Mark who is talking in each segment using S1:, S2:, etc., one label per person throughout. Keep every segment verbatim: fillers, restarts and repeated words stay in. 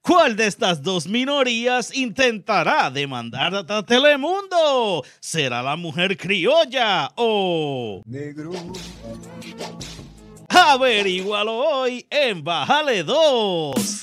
S1: ¿Cuál de estas dos minorías intentará demandar a Telemundo? ¿Será la mujer criolla o
S2: negro?
S1: Averígualo hoy en Bájale dos.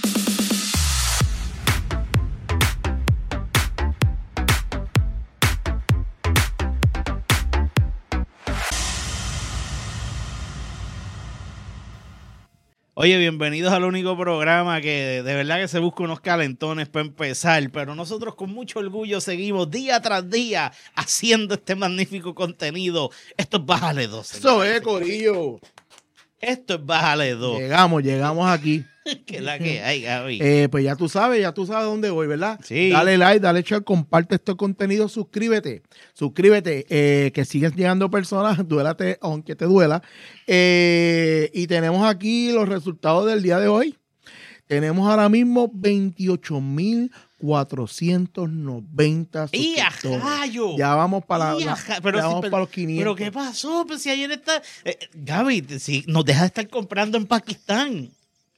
S1: Oye, bienvenidos al único programa que de, de verdad que se busca unos calentones para empezar, pero nosotros con mucho orgullo seguimos día tras día haciendo este magnífico contenido. Esto es Bájale dos.
S2: Eso es, corillo.
S1: Esto es Bájale dos.
S2: Llegamos, llegamos aquí.
S1: ¿Qué es la que hay, Gaby?
S2: Eh, pues ya tú sabes, ya tú sabes dónde voy, ¿verdad?
S1: Sí.
S2: Dale like, dale share, comparte este contenido, suscríbete. Suscríbete, eh, que siguen llegando personas, duélate aunque te duela. Eh, y tenemos aquí los resultados del día de hoy. Tenemos ahora mismo veintiocho mil cuatrocientos noventa
S1: ¡Y a
S2: suscriptores.
S1: rayo!
S2: Ya vamos para,
S1: ¡Y a
S2: la,
S1: ja- pero
S2: ya
S1: sí,
S2: vamos
S1: pero-
S2: para los quinientos.
S1: ¿Pero qué pasó? Pues si ayer está... Eh, Gaby, si nos deja de estar comprando en Pakistán.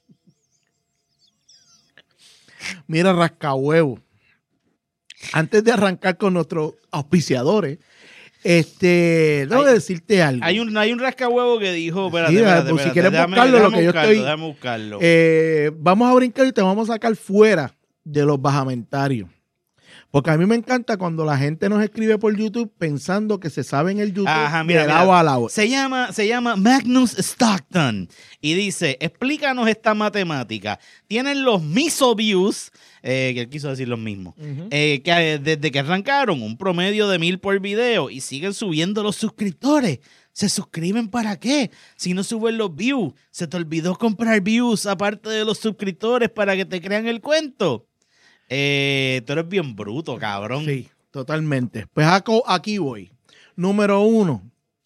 S2: Mira, rascahuevo. Antes de arrancar con nuestros auspiciadores, este, debo
S1: Hay-
S2: decirte algo.
S1: Hay un, hay un rascahuevo que dijo... Espérate,
S2: Sí,
S1: espérate,
S2: pues, si
S1: espérate,
S2: quieres
S1: déjame-
S2: buscarlo, lo
S1: déjame
S2: que yo
S1: buscarlo,
S2: estoy-
S1: déjame buscarlo.
S2: Eh, vamos a brincar y te vamos a sacar fuera de los bajamentarios. Porque a mí me encanta cuando la gente nos escribe por YouTube pensando que se sabe en el YouTube
S1: Ajá, mira,
S2: de
S1: mira.
S2: lado a lado.
S1: Se llama, se llama Magnus Stockton y dice, explícanos esta matemática. Tienen los miso views, eh, que él quiso decir los mismos,
S2: Ujú.
S1: eh, que eh, desde que arrancaron un promedio de mil por video y siguen subiendo los suscriptores. ¿Se suscriben para qué? Si no suben los views, ¿se te olvidó comprar views aparte de los suscriptores para que te crean el cuento? Eh, tú eres bien bruto, cabrón.
S2: Sí, totalmente. Pues aco- aquí voy. Número uno.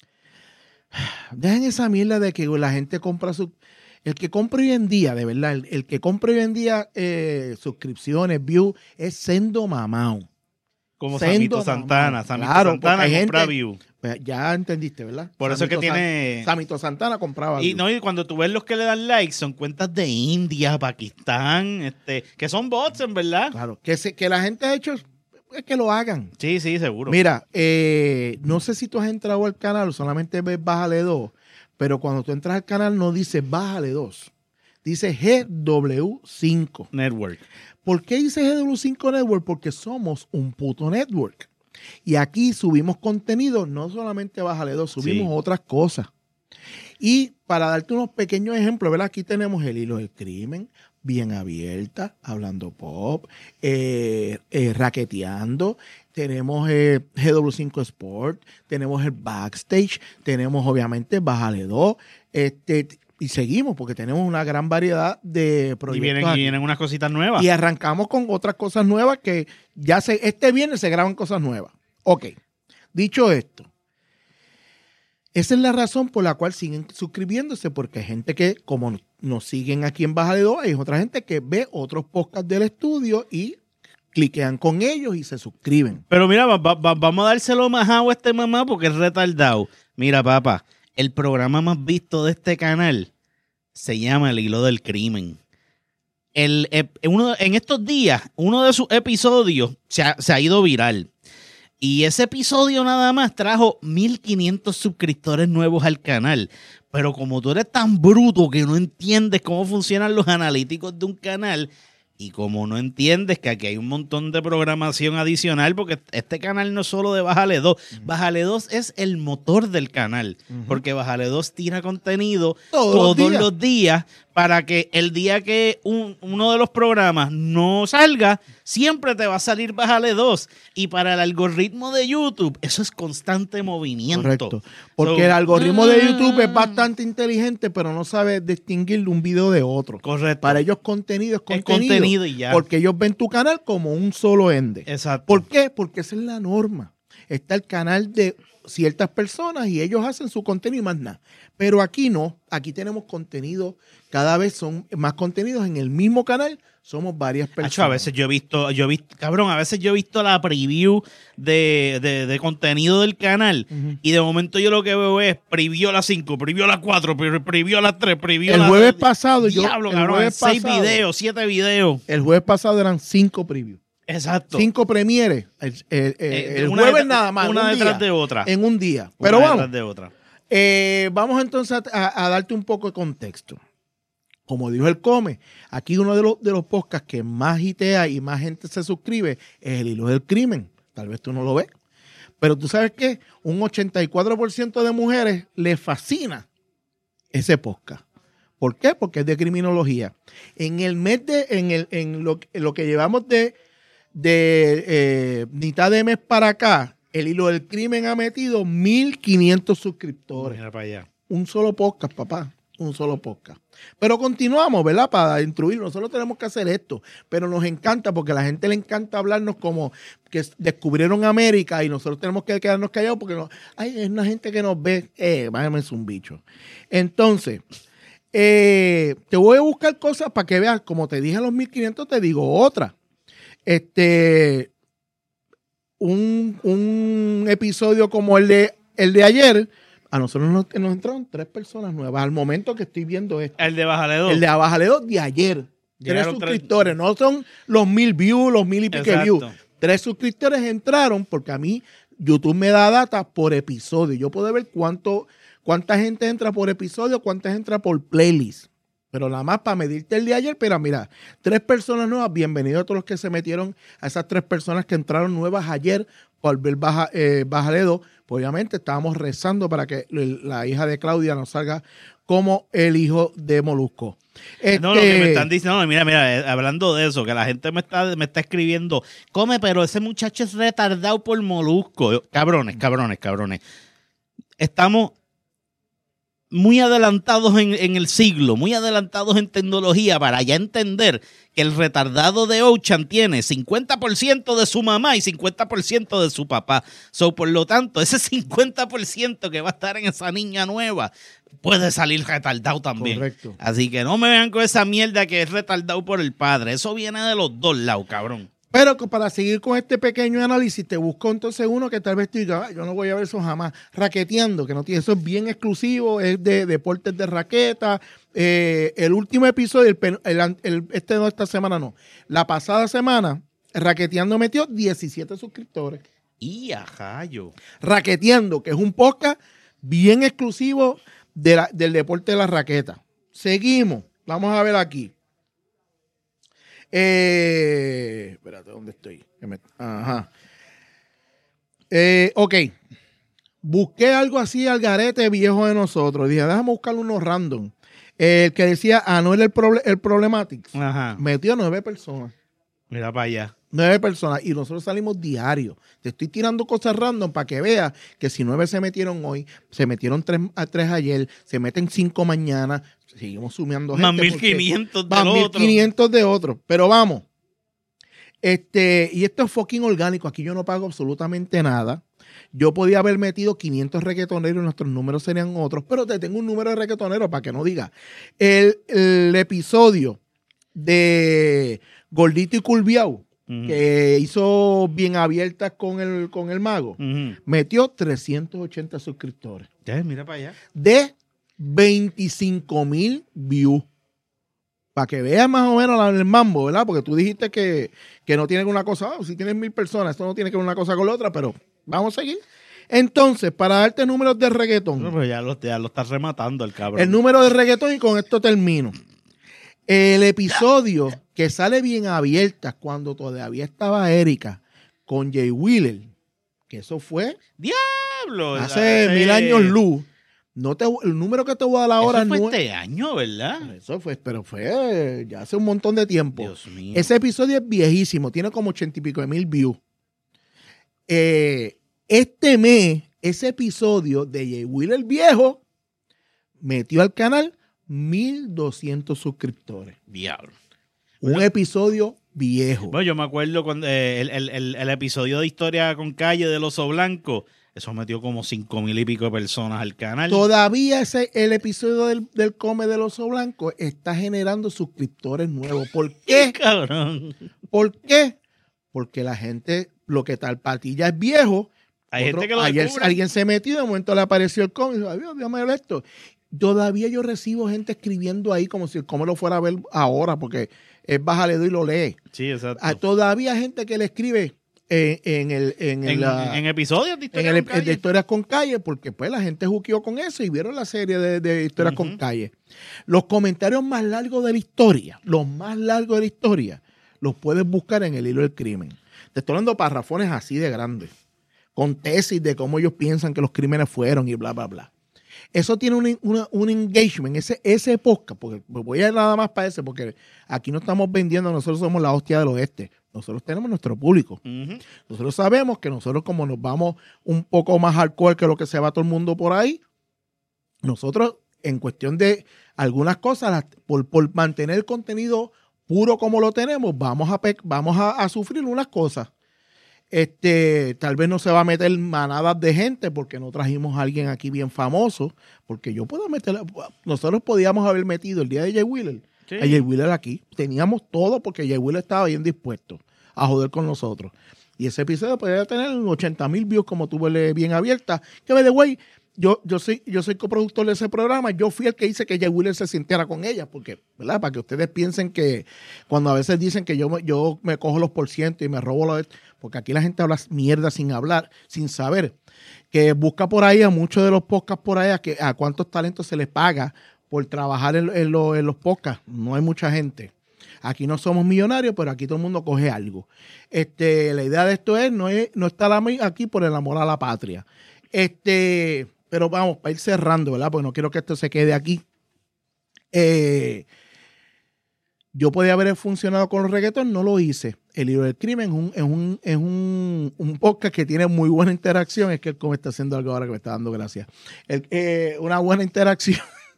S2: Dejen esa mierda de que la gente compra su... El que compra hoy en día, de verdad, el, el que compra hoy en día eh, suscripciones, views, es sendo mamao.
S1: Como
S2: Sendo
S1: Samito Santana.
S2: mamao.
S1: Samito
S2: Claro,
S1: Santana
S2: porque hay
S1: compra
S2: gente-
S1: views.
S2: Pues ya entendiste, ¿verdad?
S1: Por eso es que
S2: Samito
S1: tiene-
S2: San- Samito Santana compraba
S1: Y
S2: views.
S1: no, y cuando tú ves los que le dan likes, son cuentas de India, Pakistán, este, que son bots, en verdad.
S2: Claro, que, se, que la gente ha hecho es que lo hagan.
S1: Sí, sí, seguro.
S2: Mira, eh, no sé si tú has entrado al canal o solamente ves Bájale dos, pero cuando tú entras al canal no dice Bájale dos, dice G W cinco.
S1: Network.
S2: ¿Por qué dice G W cinco Network? Porque somos un puto network. Y aquí subimos contenido, no solamente Bájale dos, subimos
S1: Sí.
S2: otras cosas. Y para darte unos pequeños ejemplos, ¿verdad? Aquí tenemos el hilo del crimen, bien abierta, hablando pop, eh, eh, raqueteando, tenemos eh, G W cinco Sport, tenemos el backstage, tenemos obviamente Bájale dos, este, y seguimos porque tenemos una gran variedad de
S1: Y
S2: proyectos.
S1: vienen, y
S2: aquí.
S1: vienen unas cositas nuevas.
S2: Y arrancamos con otras cosas nuevas que ya se, este viernes se graban cosas nuevas. Ok, dicho esto, esa es la razón por la cual siguen suscribiéndose, porque hay gente que, como nos siguen aquí en Bájale dos, hay otra gente que ve otros podcasts del estudio y cliquean con ellos y se suscriben.
S1: Pero mira, va- va- vamos a dárselo majado a este mamá porque es retardado. Mira, papá, el programa más visto de este canal se llama El Hilo del Crimen. El, ep- uno, en estos días, uno de sus episodios se ha, se ha ido viral. Y ese episodio nada más trajo mil quinientos suscriptores nuevos al canal. Pero como tú eres tan bruto que no entiendes cómo funcionan los analíticos de un canal, y como no entiendes que aquí hay un montón de programación adicional, porque este canal no es solo de Bájale dos. Bájale dos es el motor del canal,
S2: Ujú.
S1: porque Bájale dos tira contenido
S2: Todos
S1: todos,
S2: los días.
S1: los días para que el día que un- uno de los programas no salga, siempre te va a salir Bájale dos. Y para el algoritmo de YouTube, eso es constante movimiento.
S2: Correcto. Porque
S1: So,
S2: el algoritmo de YouTube es
S1: ah.
S2: bastante inteligente, pero no sabe distinguir un video de otro.
S1: Correcto.
S2: Para ellos contenido es
S1: Es
S2: contenido.
S1: contenido y ya.
S2: Porque ellos ven tu canal como un solo ende.
S1: Exacto.
S2: ¿Por qué? Porque esa es la norma. está el canal de ciertas personas y ellos hacen su contenido y más nada. Pero aquí no, aquí tenemos contenido, cada vez son más contenidos en el mismo canal, somos varias personas.
S1: Acho, a veces yo he visto, yo he visto, cabrón, a veces yo he visto la preview de, de, de contenido del canal uh-huh. y de momento yo lo que veo es preview a las cinco, preview a las cuatro, preview a las tres, preview a las...
S2: El jueves pasado, yo...
S1: Diablo,
S2: el
S1: cabrón,
S2: jueves
S1: seis
S2: pasado,
S1: videos, siete videos.
S2: El jueves pasado eran cinco previews.
S1: Exacto.
S2: Cinco premieres. El, el, el,
S1: eh,
S2: el
S1: una
S2: jueves
S1: de,
S2: nada más.
S1: Una detrás
S2: día,
S1: de otra.
S2: En un día. Pero
S1: una
S2: vamos.
S1: Detrás de otra.
S2: Eh, vamos entonces a, a, a darte un poco de contexto. Como dijo el Come, aquí uno de los, de los podcasts que más hitea y más gente se suscribe es El Hilo del Crimen. Tal vez tú no lo ves. Pero tú sabes que un ochenta y cuatro por ciento de mujeres les fascina ese podcast. ¿Por qué? Porque es de criminología. En el mes de, en, el, en, lo, en lo que llevamos de, de eh, mitad de mes para acá, El Hilo del Crimen ha metido mil quinientos suscriptores.
S1: Mira para allá.
S2: Un solo podcast, papá. Un solo podcast. Pero continuamos, ¿verdad? Para instruir. Nosotros tenemos que hacer esto. Pero nos encanta porque a la gente le encanta hablarnos como que descubrieron América y nosotros tenemos que quedarnos callados porque no, ay, es una gente que nos ve. Eh, váyame, es un bicho. Entonces, eh, te voy a buscar cosas para que veas. Como te dije a los mil quinientos, te digo otra. Este, un, un episodio como el de, el de ayer. A nosotros nos, nos entraron tres personas nuevas al momento que estoy viendo esto.
S1: El de Bájale dos.
S2: El de Bájale dos de ayer. Llegaron tres suscriptores. Tres... No son los mil views, los mil y pique views. Tres suscriptores entraron porque a mí YouTube me da data por episodio. Yo puedo ver cuánto, cuánta gente entra por episodio, cuánta gente entra por playlist. Pero nada más para medirte el de ayer. Pero mira, tres personas nuevas. Bienvenidos a todos los que se metieron, a esas tres personas que entraron nuevas ayer por ver Baja, eh, Bájale dos. Obviamente estábamos rezando para que la hija de Claudia nos salga como el hijo de Molusco. Este...
S1: No, lo que me están diciendo, no, mira, mira, eh, hablando de eso, que la gente me está, me está escribiendo, come, pero ese muchacho es retardado por Molusco. Cabrones, cabrones, cabrones. Estamos muy adelantados en, en el siglo, muy adelantados en tecnología para ya entender que el retardado de Ocean tiene cincuenta por ciento de su mamá y cincuenta por ciento de su papá. So, por lo tanto, ese cincuenta por ciento que va a estar en esa niña nueva puede salir retardado también.
S2: Correcto.
S1: Así que no me vean con esa mierda que es retardado por el padre. Eso viene de los dos lados, cabrón.
S2: Pero para seguir con este pequeño análisis, te busco entonces uno que tal vez te diga, ah, yo no voy a ver eso jamás. Raqueteando, que no tiene, eso es bien exclusivo, es de deportes de raqueta. Eh, el último episodio, el, el, el, este no, esta semana no. La pasada semana, Raqueteando metió diecisiete suscriptores.
S1: Y a rayo.
S2: Raqueteando, que es un podcast bien exclusivo de la, del deporte de la raqueta. Seguimos. Vamos a ver aquí. Eh, espérate, ¿dónde estoy? Ajá. Eh, ok. Busqué algo así al garete viejo de nosotros. Dije, déjame buscar unos random. Eh, el que decía Anuel el, proble el Problematics.
S1: Ajá.
S2: Metió nueve personas.
S1: Mira para allá.
S2: Nueve personas. Y nosotros salimos diario. Te estoy tirando cosas random para que veas que si nueve se metieron hoy, se metieron tres, a tres ayer, se meten cinco mañana. Seguimos sumiendo gente.
S1: Más mil quinientos de
S2: otro.
S1: otro.
S2: mil quinientos de otro. Pero vamos. Este, y esto es fucking orgánico. Aquí yo no pago absolutamente nada. Yo podía haber metido quinientos reggaetoneros y nuestros números serían otros. Pero te tengo un número de reggaetoneros para que no diga. El, el episodio de Gordito y Culviao, uh-huh, que hizo Bien Abiertas con el, con el mago,
S1: uh-huh,
S2: metió trescientos ochenta suscriptores.
S1: Ya, mira para allá.
S2: De veinticinco mil views. Para que veas más o menos el mambo, ¿verdad? Porque tú dijiste que, que no tiene una cosa, oh, si tienes mil personas, esto no tiene que ver una cosa con la otra, pero vamos a seguir. Entonces, para darte números de reggaetón.
S1: No, pero ya lo, ya lo estás rematando el cabrón.
S2: El número de reggaetón y con esto termino. El episodio que sale Bien Abiertas cuando todavía estaba Erika con Jay Wheeler, que eso fue
S1: ¡Diablo!
S2: hace
S1: la,
S2: mil
S1: eh,
S2: años luz. No te, el número que te voy a dar ahora
S1: eso fue
S2: no
S1: este año, ¿verdad?
S2: Eso fue, pero fue ya hace un montón de tiempo.
S1: Dios mío.
S2: Ese episodio es viejísimo, tiene como ochenta y pico de mil views. Eh, este mes, ese episodio de Jay Wheeler viejo metió al canal mil doscientos suscriptores.
S1: Diablo.
S2: Un episodio viejo.
S1: Bueno, yo me acuerdo cuando eh, el, el, el, el episodio de Historia con Calle del Oso Blanco, eso metió como cinco mil y pico de personas al canal.
S2: Todavía ese, el episodio del, del Come del Oso Blanco está generando suscriptores nuevos. ¿Por qué?
S1: Cabrón.
S2: ¿Por qué? Porque la gente, lo que tal patilla es viejo.
S1: Hay
S2: otro,
S1: gente que lo
S2: ayer
S1: descubre.
S2: alguien se metió, de momento le apareció el Come y dijo, adiós, déjame ver esto. Todavía yo recibo gente escribiendo ahí como si el Come lo fuera a ver ahora, porque es bájale y lo lee.
S1: Sí, exacto.
S2: Ah, todavía hay gente que le escribe en, en el en,
S1: En,
S2: el, la,
S1: en episodios de Historia
S2: en el,
S1: con Calle.
S2: de Historias con Calle, porque pues la gente juqueó con eso y vieron la serie de, de Historias
S1: Uh-huh.
S2: con Calle. Los comentarios más largos de la historia, los más largos de la historia, los puedes buscar en el hilo del crimen. Te estoy hablando de parrafones así de grandes, con tesis de cómo ellos piensan que los crímenes fueron y bla, bla, bla. Eso tiene un, una, un engagement, ese, ese podcast, porque voy a ir nada más para ese, porque aquí no estamos vendiendo, nosotros somos la hostia del oeste. Nosotros tenemos nuestro público.
S1: Uh-huh.
S2: Nosotros sabemos que nosotros, como nos vamos un poco más hardcore que lo que se va todo el mundo por ahí, nosotros, en cuestión de algunas cosas, las, por, por mantener el contenido puro como lo tenemos, vamos a, vamos a, a sufrir unas cosas. Este, tal vez no se va a meter manadas de gente porque no trajimos a alguien aquí bien famoso, porque yo puedo meter, nosotros podíamos haber metido el día de Jay Wheeler, sí. a Jay Wheeler aquí, teníamos todo porque Jay Wheeler estaba bien dispuesto a joder con nosotros, y ese episodio podría tener ochenta mil views como tuvo bien abierta, que by the way, yo, yo soy, yo soy coproductor de ese programa, yo fui el que hice que Jay Wheeler se sintiera con ella, porque, ¿verdad? Para que ustedes piensen que cuando a veces dicen que yo, yo me cojo los por ciento y me robo los, porque aquí la gente habla mierda sin hablar, sin saber, que busca por ahí a muchos de los podcasts por ahí, a, que, a cuántos talentos se les paga por trabajar en, en, lo, en los podcasts, no hay mucha gente. Aquí no somos millonarios, pero aquí todo el mundo coge algo. Este, la idea de esto es, no, es, no estar aquí por el amor a la patria. Este... Pero vamos, para ir cerrando, ¿verdad? Porque no quiero que esto se quede aquí. Eh, yo podía haber funcionado con los reggaetón, no lo hice. El Hilo del Crimen es, un, es, un, es un, un podcast que tiene muy buena interacción. Es que el como está haciendo algo ahora que me está dando gracias. El, eh, una buena interacción.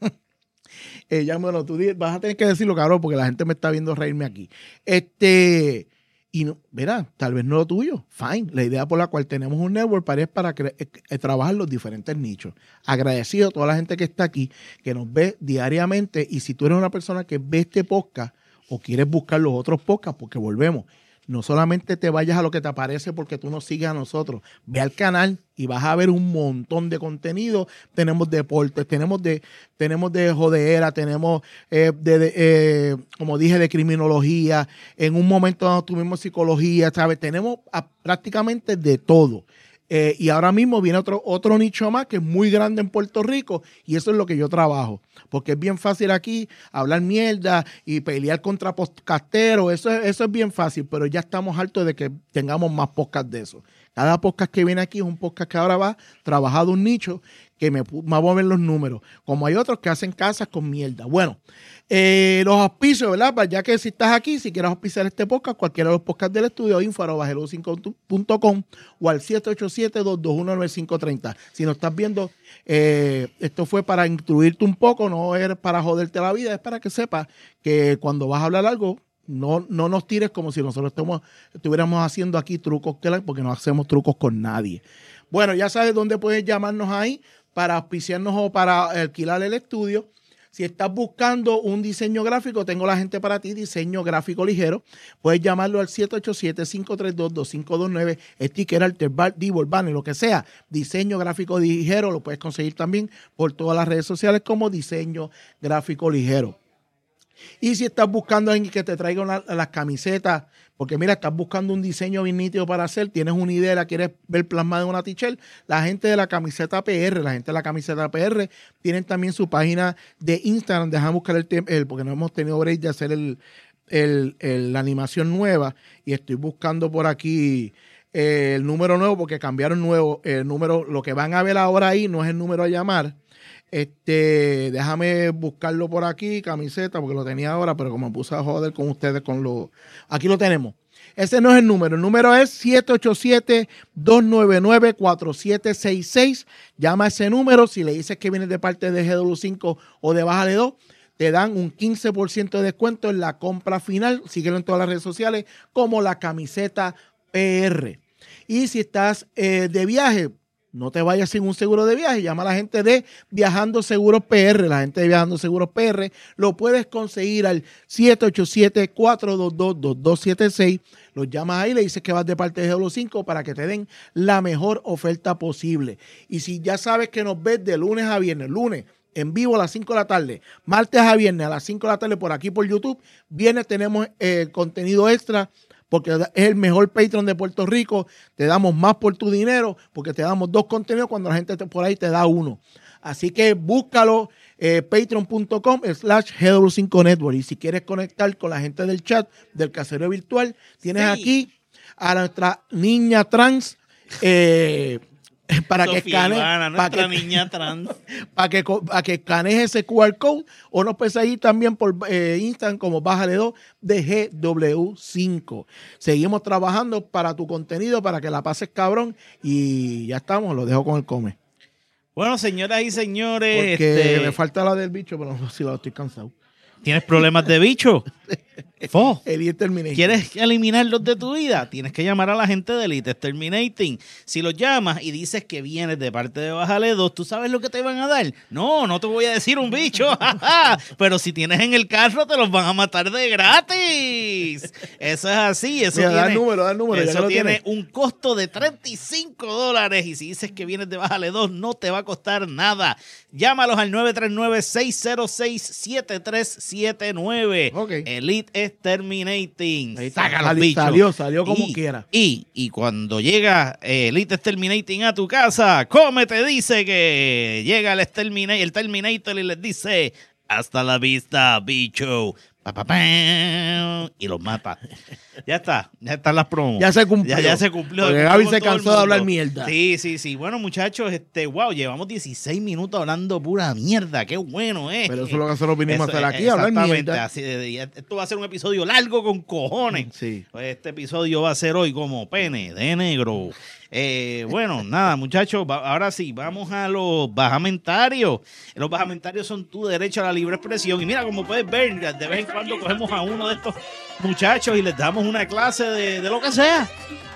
S2: eh, ya, bueno, tú vas a tener que decirlo, cabrón, porque la gente me está viendo reírme aquí. Este... Y no, verá, tal vez no lo tuyo, fine. La idea por la cual tenemos un network para es para cre- eh, trabajar los diferentes nichos. Agradecido a toda la gente que está aquí, que nos ve diariamente. Y si tú eres una persona que ve este podcast o quieres buscar los otros podcasts, porque volvemos, no solamente te vayas a lo que te aparece porque tú nos sigues a nosotros. Ve al canal y vas a ver un montón de contenido. Tenemos deportes, tenemos de, tenemos de jodera, tenemos, eh, de, de, eh, como dije, de criminología. En un momento tuvimos psicología, ¿sabes? Tenemos a, prácticamente de todo. Eh, y ahora mismo viene otro, otro nicho más que es muy grande en Puerto Rico y eso es lo que yo trabajo. Porque es bien fácil aquí hablar mierda y pelear contra podcasteros. Eso, eso es bien fácil, pero ya estamos hartos de que tengamos más podcasts de eso. Cada podcast que viene aquí es un podcast que ahora va trabajado un nicho que me, me va a mover los números. Como hay otros que hacen casas con mierda. Bueno, eh, los auspicios, ¿verdad? Ya que si estás aquí, si quieres auspiciar este podcast, cualquiera de los podcasts del estudio, info arroba hello cinco punto com o al siete ocho siete, dos dos uno, nueve cinco tres cero. Si nos estás viendo, eh, esto fue para instruirte un poco, no es para joderte la vida, es para que sepas que cuando vas a hablar algo, no, no nos tires como si nosotros estemos, estuviéramos haciendo aquí trucos, porque no hacemos trucos con nadie. Bueno, ya sabes dónde puedes llamarnos ahí para auspiciarnos o para alquilar el estudio. Si estás buscando un diseño gráfico, tengo la gente para ti, diseño gráfico ligero. Puedes llamarlo al siete ocho siete, cinco tres dos, dos cinco dos nueve, sticker, alter, bar, divo, banner, lo que sea. Diseño gráfico ligero lo puedes conseguir también por todas las redes sociales como diseño gráfico ligero. Y si estás buscando a alguien que te traiga una, las camisetas, porque mira, estás buscando un diseño bien nítido para hacer, tienes una idea, la quieres ver plasmada en una t-shirt, la gente de la camiseta P R, la gente de la camiseta P R, tienen también su página de Instagram, déjame buscar el, el porque no hemos tenido break de hacer el, el, el, la animación nueva, y estoy buscando por aquí eh, el número nuevo, porque cambiaron nuevo, el número, lo que van a ver ahora ahí no es el número a llamar. Este, déjame buscarlo por aquí, camiseta, porque lo tenía ahora, pero como me puse a joder con ustedes con lo... Aquí lo tenemos. Ese no es el número. El número es siete ocho siete, dos nueve nueve, cuatro siete seis seis. Llama a ese número. Si le dices que viene de parte de G W cinco o de Bájale dos, te dan un quince por ciento de descuento en la compra final. Síguelo en todas las redes sociales como La Camiseta P R. Y si estás eh, de viaje, no te vayas sin un seguro de viaje. Llama a la gente de Viajando Seguros P R. La gente de Viajando Seguros P R lo puedes conseguir al siete ocho siete, cuatro dos dos, dos dos siete seis. Los llamas ahí, le dices que vas de parte de G W cinco para que te den la mejor oferta posible. Y si ya sabes que nos ves de lunes a viernes, lunes en vivo a las cinco de la tarde, martes a viernes a las cinco de la tarde por aquí por YouTube, viernes tenemos eh, contenido extra, porque es el mejor Patreon de Puerto Rico, te damos más por tu dinero, porque te damos dos contenidos cuando la gente te, por ahí te da uno. Así que búscalo, eh, patreon.com slash G W5 Network. Y si quieres conectar con la gente del chat, del caserío virtual, tienes sí. aquí a nuestra niña trans, eh, para
S1: Sofía
S2: que escanee,
S1: Ivana,
S2: para
S1: nuestra
S2: que,
S1: niña trans.
S2: para que, para que escanees ese Q R code, o nos puedes seguir también por eh, Instagram como Bájale dos de G W cinco. Seguimos trabajando para tu contenido, para que la pases cabrón, y ya estamos, lo dejo con el come.
S1: Bueno, señoras y señores,
S2: porque
S1: este...
S2: me falta la del bicho, pero no, si lo estoy cansado.
S1: ¿Tienes problemas de bicho? Fo.
S2: Elite Exterminating.
S1: ¿Quieres eliminarlos de tu vida? Tienes que llamar a la gente de Elite Exterminating. Si los llamas y dices que vienes de parte de Bájale dos, ¿tú sabes lo que te van a dar? No, no te voy a decir un bicho. Pero si tienes en el carro, te los van a matar de gratis. Eso es así. Eso
S2: Mira,
S1: tiene,
S2: da el número, da el número,
S1: eso tiene
S2: tiene.
S1: un costo de treinta y cinco dólares. Y si dices que vienes de Bájale dos, no te va a costar nada. Llámalos al nueve tres nueve, seis cero seis, siete tres siete nueve.
S2: Okay.
S1: Elite Exterminating.
S2: Saca
S1: los bichos.
S2: Salió, salió como
S1: y,
S2: quiera.
S1: Y, y cuando llega eh, Elite Exterminating a tu casa, Come te dice que llega el, Extermina- el Terminator y les dice: hasta la vista, bicho. Pa, pa, pa, y los mata. Ya está, ya están las promos.
S2: Ya se cumplió.
S1: Ya, ya se cumplió.
S2: Porque Gaby se cansó de hablar mierda.
S1: Sí, sí, sí. Bueno, muchachos, este, wow, llevamos dieciséis minutos hablando pura mierda. Qué bueno, ¿eh?
S2: Pero eso es lo que nosotros vinimos
S1: Eso,
S2: a hacer aquí, a hablar
S1: exactamente,
S2: mierda.
S1: así de- esto va a ser un episodio largo con cojones.
S2: Sí.
S1: Pues este episodio va a ser hoy como pene de negro. Eh, bueno, nada, muchachos, va- ahora sí, vamos a los bajamentarios. Los bajamentarios son tu derecho a la libre expresión. Y mira, como puedes ver, de vez en cuando cogemos a uno de estos muchachos y les damos una clase de, de lo que sea.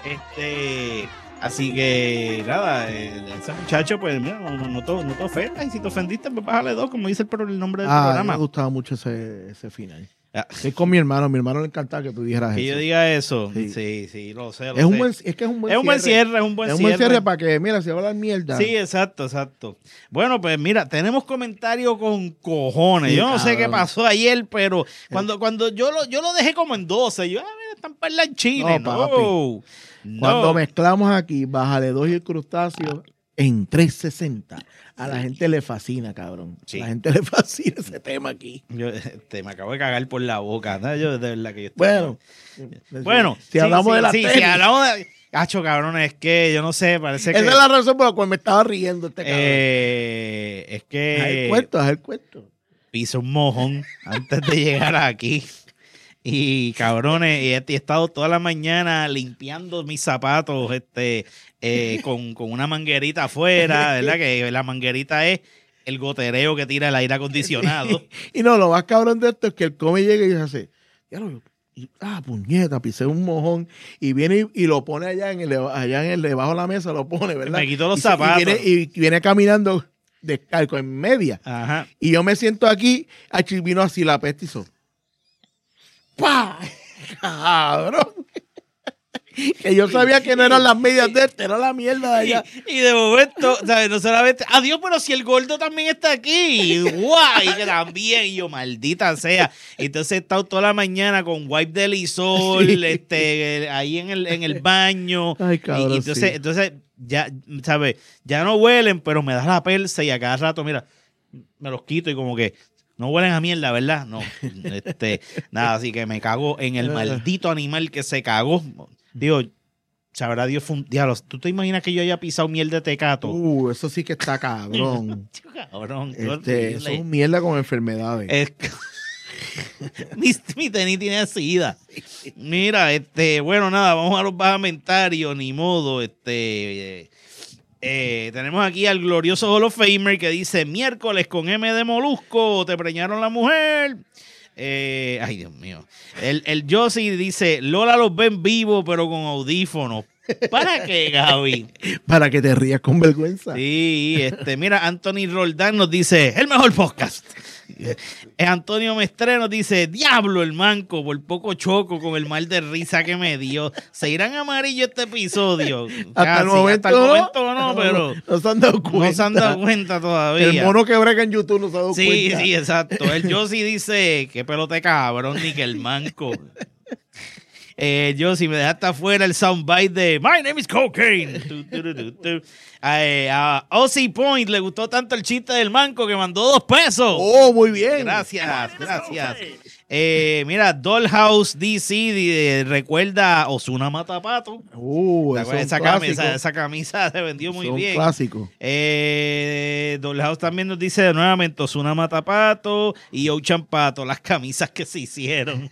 S1: Este, así que, nada, eh, ese muchacho, pues, mira, no, no, no, te, no te ofendas. Y si te ofendiste, pues bájale dos, como dice el, pro- el nombre del
S2: Ah,
S1: programa.
S2: me gustaba mucho ese, ese final.
S1: Ah.
S2: Es con mi hermano, mi hermano le encantaba que tú dijeras
S1: Que
S2: eso.
S1: yo diga eso. Sí,
S2: Sí.
S1: sí, lo sé. Lo
S2: es, un
S1: sé.
S2: buen, es que es un buen
S1: es un buen cierre, es un buen
S2: es un
S1: cierre.
S2: buen cierre para que, mira, si va a hablar mierda.
S1: Sí, exacto, exacto. Bueno, pues mira, tenemos comentarios con cojones.
S2: Sí,
S1: yo no sé
S2: cabrón.
S1: qué pasó ayer, pero cuando, cuando yo lo, yo lo dejé como en doce, yo, ah, mira, están parlanchines.
S2: No,
S1: No,
S2: papi.
S1: no.
S2: Cuando mezclamos aquí, Bájale dos y el crustáceo en trescientos sesenta. A la gente le fascina, cabrón.
S1: Sí.
S2: A la gente le fascina ese tema aquí.
S1: Yo, este, me acabo de cagar por la boca, ¿no? Yo de verdad que yo estoy-
S2: Bueno,
S1: bueno,
S2: si
S1: sí,
S2: hablamos
S1: sí,
S2: de la
S1: sí,
S2: tenis,
S1: si hablamos de Hacho, cabrón, es que yo no sé, parece que
S2: esa es la razón por la cual me estaba riendo este cabrón.
S1: eh, es
S2: haz el
S1: que
S2: cuento, haz el cuento.
S1: piso un mojón antes de llegar aquí. Y cabrones, y he, he estado toda la mañana limpiando mis zapatos este, eh, con, con una manguerita afuera, ¿verdad? Que la manguerita es el gotereo que tira el aire acondicionado.
S2: Y no, lo más cabrón de esto es que el come llega y dice, ya lo y, ah, puñeta, pisé un mojón. Y viene y, y lo pone allá en el allá en el debajo de la mesa, lo pone, ¿verdad?
S1: Me quitó los
S2: y, se-
S1: zapatos.
S2: Y viene, y viene caminando descalco en media.
S1: Ajá.
S2: Y yo me siento aquí, aquí vino así la peste y hizo, ¡pah! ¡Cabrón! Que yo sabía que no eran las medias de este, era la mierda de allá.
S1: Y, y de momento, ¿sabes? No solamente, adiós, pero si el gordo también está aquí. ¡Guay! Que también. Y yo, maldita sea. Entonces he estado toda la mañana con wipe de Lysol,
S2: Sí.
S1: este, ahí en el, en el baño.
S2: Ay, cabrón,
S1: y, y entonces,
S2: sí.
S1: entonces, ya, ¿sabes? Ya no huelen, pero me das la persa y a cada rato, mira, me los quito y como que no huelen a mierda, ¿verdad? No. Este, nada, así que me cago en el maldito animal que se cagó. Digo, sabrá Dios, fue un diablo. ¿Tú te imaginas que yo haya pisado miel de tecato?
S2: Uh, eso sí que está cabrón.
S1: Cabrón, qué
S2: Este, eso
S1: horrible.
S2: es mierda con enfermedades.
S1: Es que- mi, mi tenis tiene sida. Mira, este, bueno, nada, vamos a los bajamentarios, ni modo, este, eh, Eh, tenemos aquí al glorioso Hall of Famer que dice, miércoles con M de Molusco, te preñaron la mujer. Eh, ay, Dios mío. El, el Josie dice, Lola los ven vivos, pero con audífonos. ¿Para qué, Gaby?
S2: Para que te rías con vergüenza.
S1: Sí, este, mira, Anthony Roldán nos dice, el mejor podcast. Eh, Antonio Mestre nos dice, diablo el manco, por poco choco con el mal de risa que me dio. ¿Se irán amarillo este episodio?
S2: Hasta
S1: Casi,
S2: el momento,
S1: hasta el
S2: no,
S1: momento no, pero
S2: no se han dado cuenta.
S1: no se han dado cuenta todavía.
S2: El mono que brega en YouTube no se ha dado
S1: Sí,
S2: cuenta.
S1: sí, sí, exacto. El Josie dice, qué pelote cabrón, ni que el manco. Eh, yo, si me dejaste afuera el soundbite de My name is Cocaine. Tu, tu, tu, tu, tu. Eh, a Ozzy Point le gustó tanto el chiste del manco que mandó dos pesos.
S2: Oh, muy bien.
S1: Gracias, gracias. Eh, mira, Dollhouse D C eh, recuerda a Ozuna Matapato.
S2: Uh, eso es
S1: esa,
S2: un
S1: camisa,
S2: clásico.
S1: esa camisa se vendió muy
S2: Son
S1: bien.
S2: clásicos.
S1: Eh, Dollhouse también nos dice nuevamente Ozuna Matapato y Ochan Pato, las camisas que se hicieron.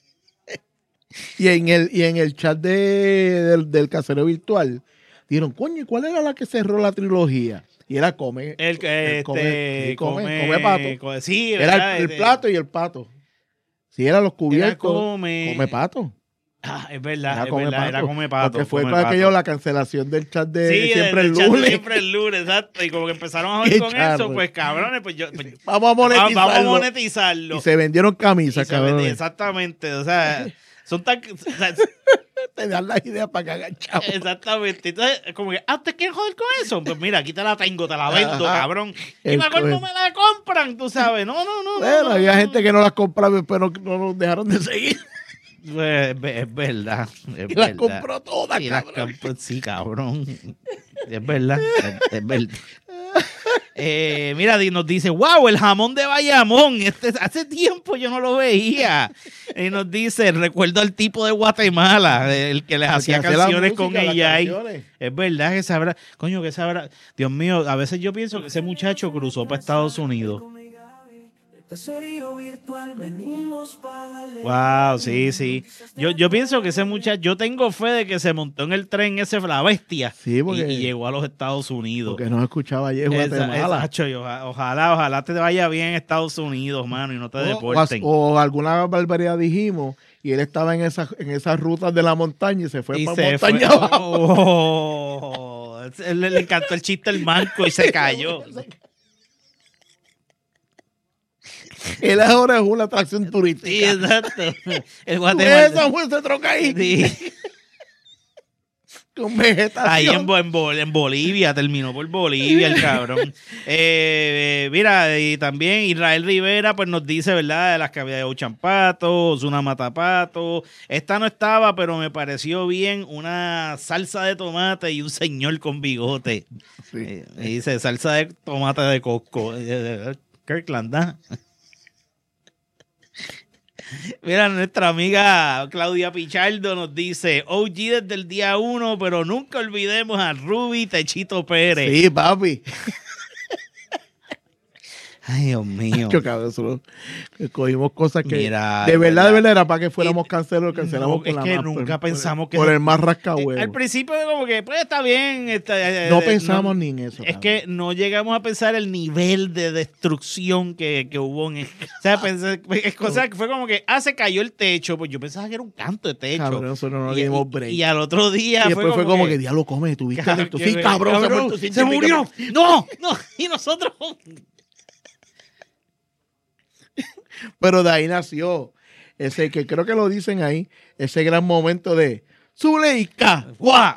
S2: Y en el, y en el chat de, del, del casereo virtual, dijeron, coño, ¿y cuál era la que cerró la trilogía? Y era Come.
S1: El que
S2: el come,
S1: este,
S2: sí, come,
S1: come,
S2: come pato.
S1: come- sí,
S2: Era
S1: ¿verdad?
S2: el, el
S1: Este,
S2: plato y el pato. Si eran los cubiertos,
S1: come-
S2: come pato.
S1: Ah, es verdad,
S2: Era
S1: es
S2: come
S1: verdad,
S2: pato.
S1: era come pato.
S2: Porque fue
S1: come
S2: para
S1: pato.
S2: aquello la cancelación del chat de
S1: Sí,
S2: siempre
S1: del
S2: el
S1: chat de
S2: lunes.
S1: Siempre el lunes, exacto. Y como que empezaron a
S2: Qué
S1: joder con
S2: charro.
S1: eso, pues cabrones, pues yo. pues,
S2: Vamos a monetizarlo.
S1: vamos a monetizarlo.
S2: Y se vendieron camisas,
S1: Y se vendía,
S2: cabrón.
S1: exactamente, o sea, son tan. o sea,
S2: Te dan la idea para que hagan chavo.
S1: exactamente. Entonces, como que, ah, ¿ustedes quieren joder con eso? Pues mira, aquí te la tengo, te la vendo,
S2: Ajá.
S1: cabrón. Y
S2: El
S1: mejor no
S2: co-
S1: me la compran, tú sabes. No, no, no.
S2: Bueno,
S1: no, no,
S2: había
S1: no.
S2: gente que no las compraba, pero no nos dejaron de seguir.
S1: Pues, es, es verdad. Es
S2: Y las
S1: verdad.
S2: compró todas,
S1: Y las
S2: cabrón.
S1: compró- sí, cabrón. Es verdad. Es, es verdad. Eh, mira, di- nos dice, wow, el jamón de Bayamón. Este, hace tiempo yo no lo veía. Y nos dice, recuerdo al tipo de Guatemala, el que les
S2: El que
S1: hacía
S2: hacía la
S1: canciones
S2: música,
S1: con
S2: las
S1: ella. ahí.
S2: canciones.
S1: Es verdad que sabrá, coño, que sabrá. Dios mío, a veces yo pienso que ese muchacho cruzó para Estados Unidos. Wow, sí, sí. Yo, yo pienso que ese muchacho, yo tengo fe de que se montó en el tren ese, la bestia,
S2: Sí, porque-
S1: y, y llegó a los Estados Unidos.
S2: Porque no escuchaba ayer
S1: Esa-
S2: Guatemala.
S1: exacto, y oja- ojalá, ojalá te vaya bien en Estados Unidos, mano, y no te
S2: O,
S1: deporten.
S2: o- o alguna barbaridad dijimos y él estaba en esas en esas rutas de la montaña y se fue
S1: Y
S2: para
S1: se
S2: montaña
S1: fue.
S2: abajo.
S1: Oh, le, le encantó el chiste el manco y se cayó.
S2: Él ahora es una atracción
S1: Sí,
S2: turística.
S1: exacto. El
S2: ¿Tú ves
S1: Guatemala.
S2: esa mujer se troca ahí
S1: Sí.
S2: con vegetación.
S1: Ahí en, Bo- en, Bo- en Bolivia, terminó por Bolivia el cabrón. Eh, eh, mira, y también Israel Rivera pues nos dice, ¿verdad? De las cavidades de Ochampato, Ozuna Matapato. Esta no estaba, pero me pareció bien una salsa de tomate y un señor con bigote.
S2: Sí.
S1: Eh, y dice salsa de tomate de Costco. Eh, Kirkland, ¿ah? Mira, nuestra amiga Claudia Pichardo nos dice O G desde el día uno, pero nunca olvidemos a Ruby Techito Pérez.
S2: Sí, papi.
S1: Ay, Dios mío.
S2: Yo, cabrón, eso lo- cogimos cosas que
S1: Mira,
S2: de
S1: de
S2: verdad, de
S1: verdad.
S2: verdad era para que fuéramos cancelados, cancelamos
S1: No,
S2: por
S1: es
S2: la
S1: que
S2: más-
S1: nunca
S2: por-
S1: pensamos que
S2: por
S1: se-
S2: el más
S1: Eh,
S2: rascahuevo.
S1: al principio como que, pues está bien. está-
S2: No
S1: eh,
S2: pensamos ni en eso.
S1: Es
S2: cabrón.
S1: que no llegamos a pensar el nivel de destrucción que, que hubo en... O sea, pensé, es cosa que fue como que, ah, se cayó el techo. Pues yo pensaba que era un canto de techo.
S2: Cabrón, nosotros no
S1: y,
S2: dimos
S1: y-
S2: break.
S1: y al otro día
S2: Y después fue como que,
S1: que
S2: diablo, come, tuviste
S1: Cabrón,
S2: esto.
S1: que
S2: Sí,
S1: me-
S2: cabrón, se,
S1: cabrón,
S2: muerto,
S1: se
S2: ciento y pico.
S1: murió. No, no. Y nosotros...
S2: Pero de ahí nació ese que creo que lo dicen ahí, ese gran momento de Zuleika.
S1: ¡Guau!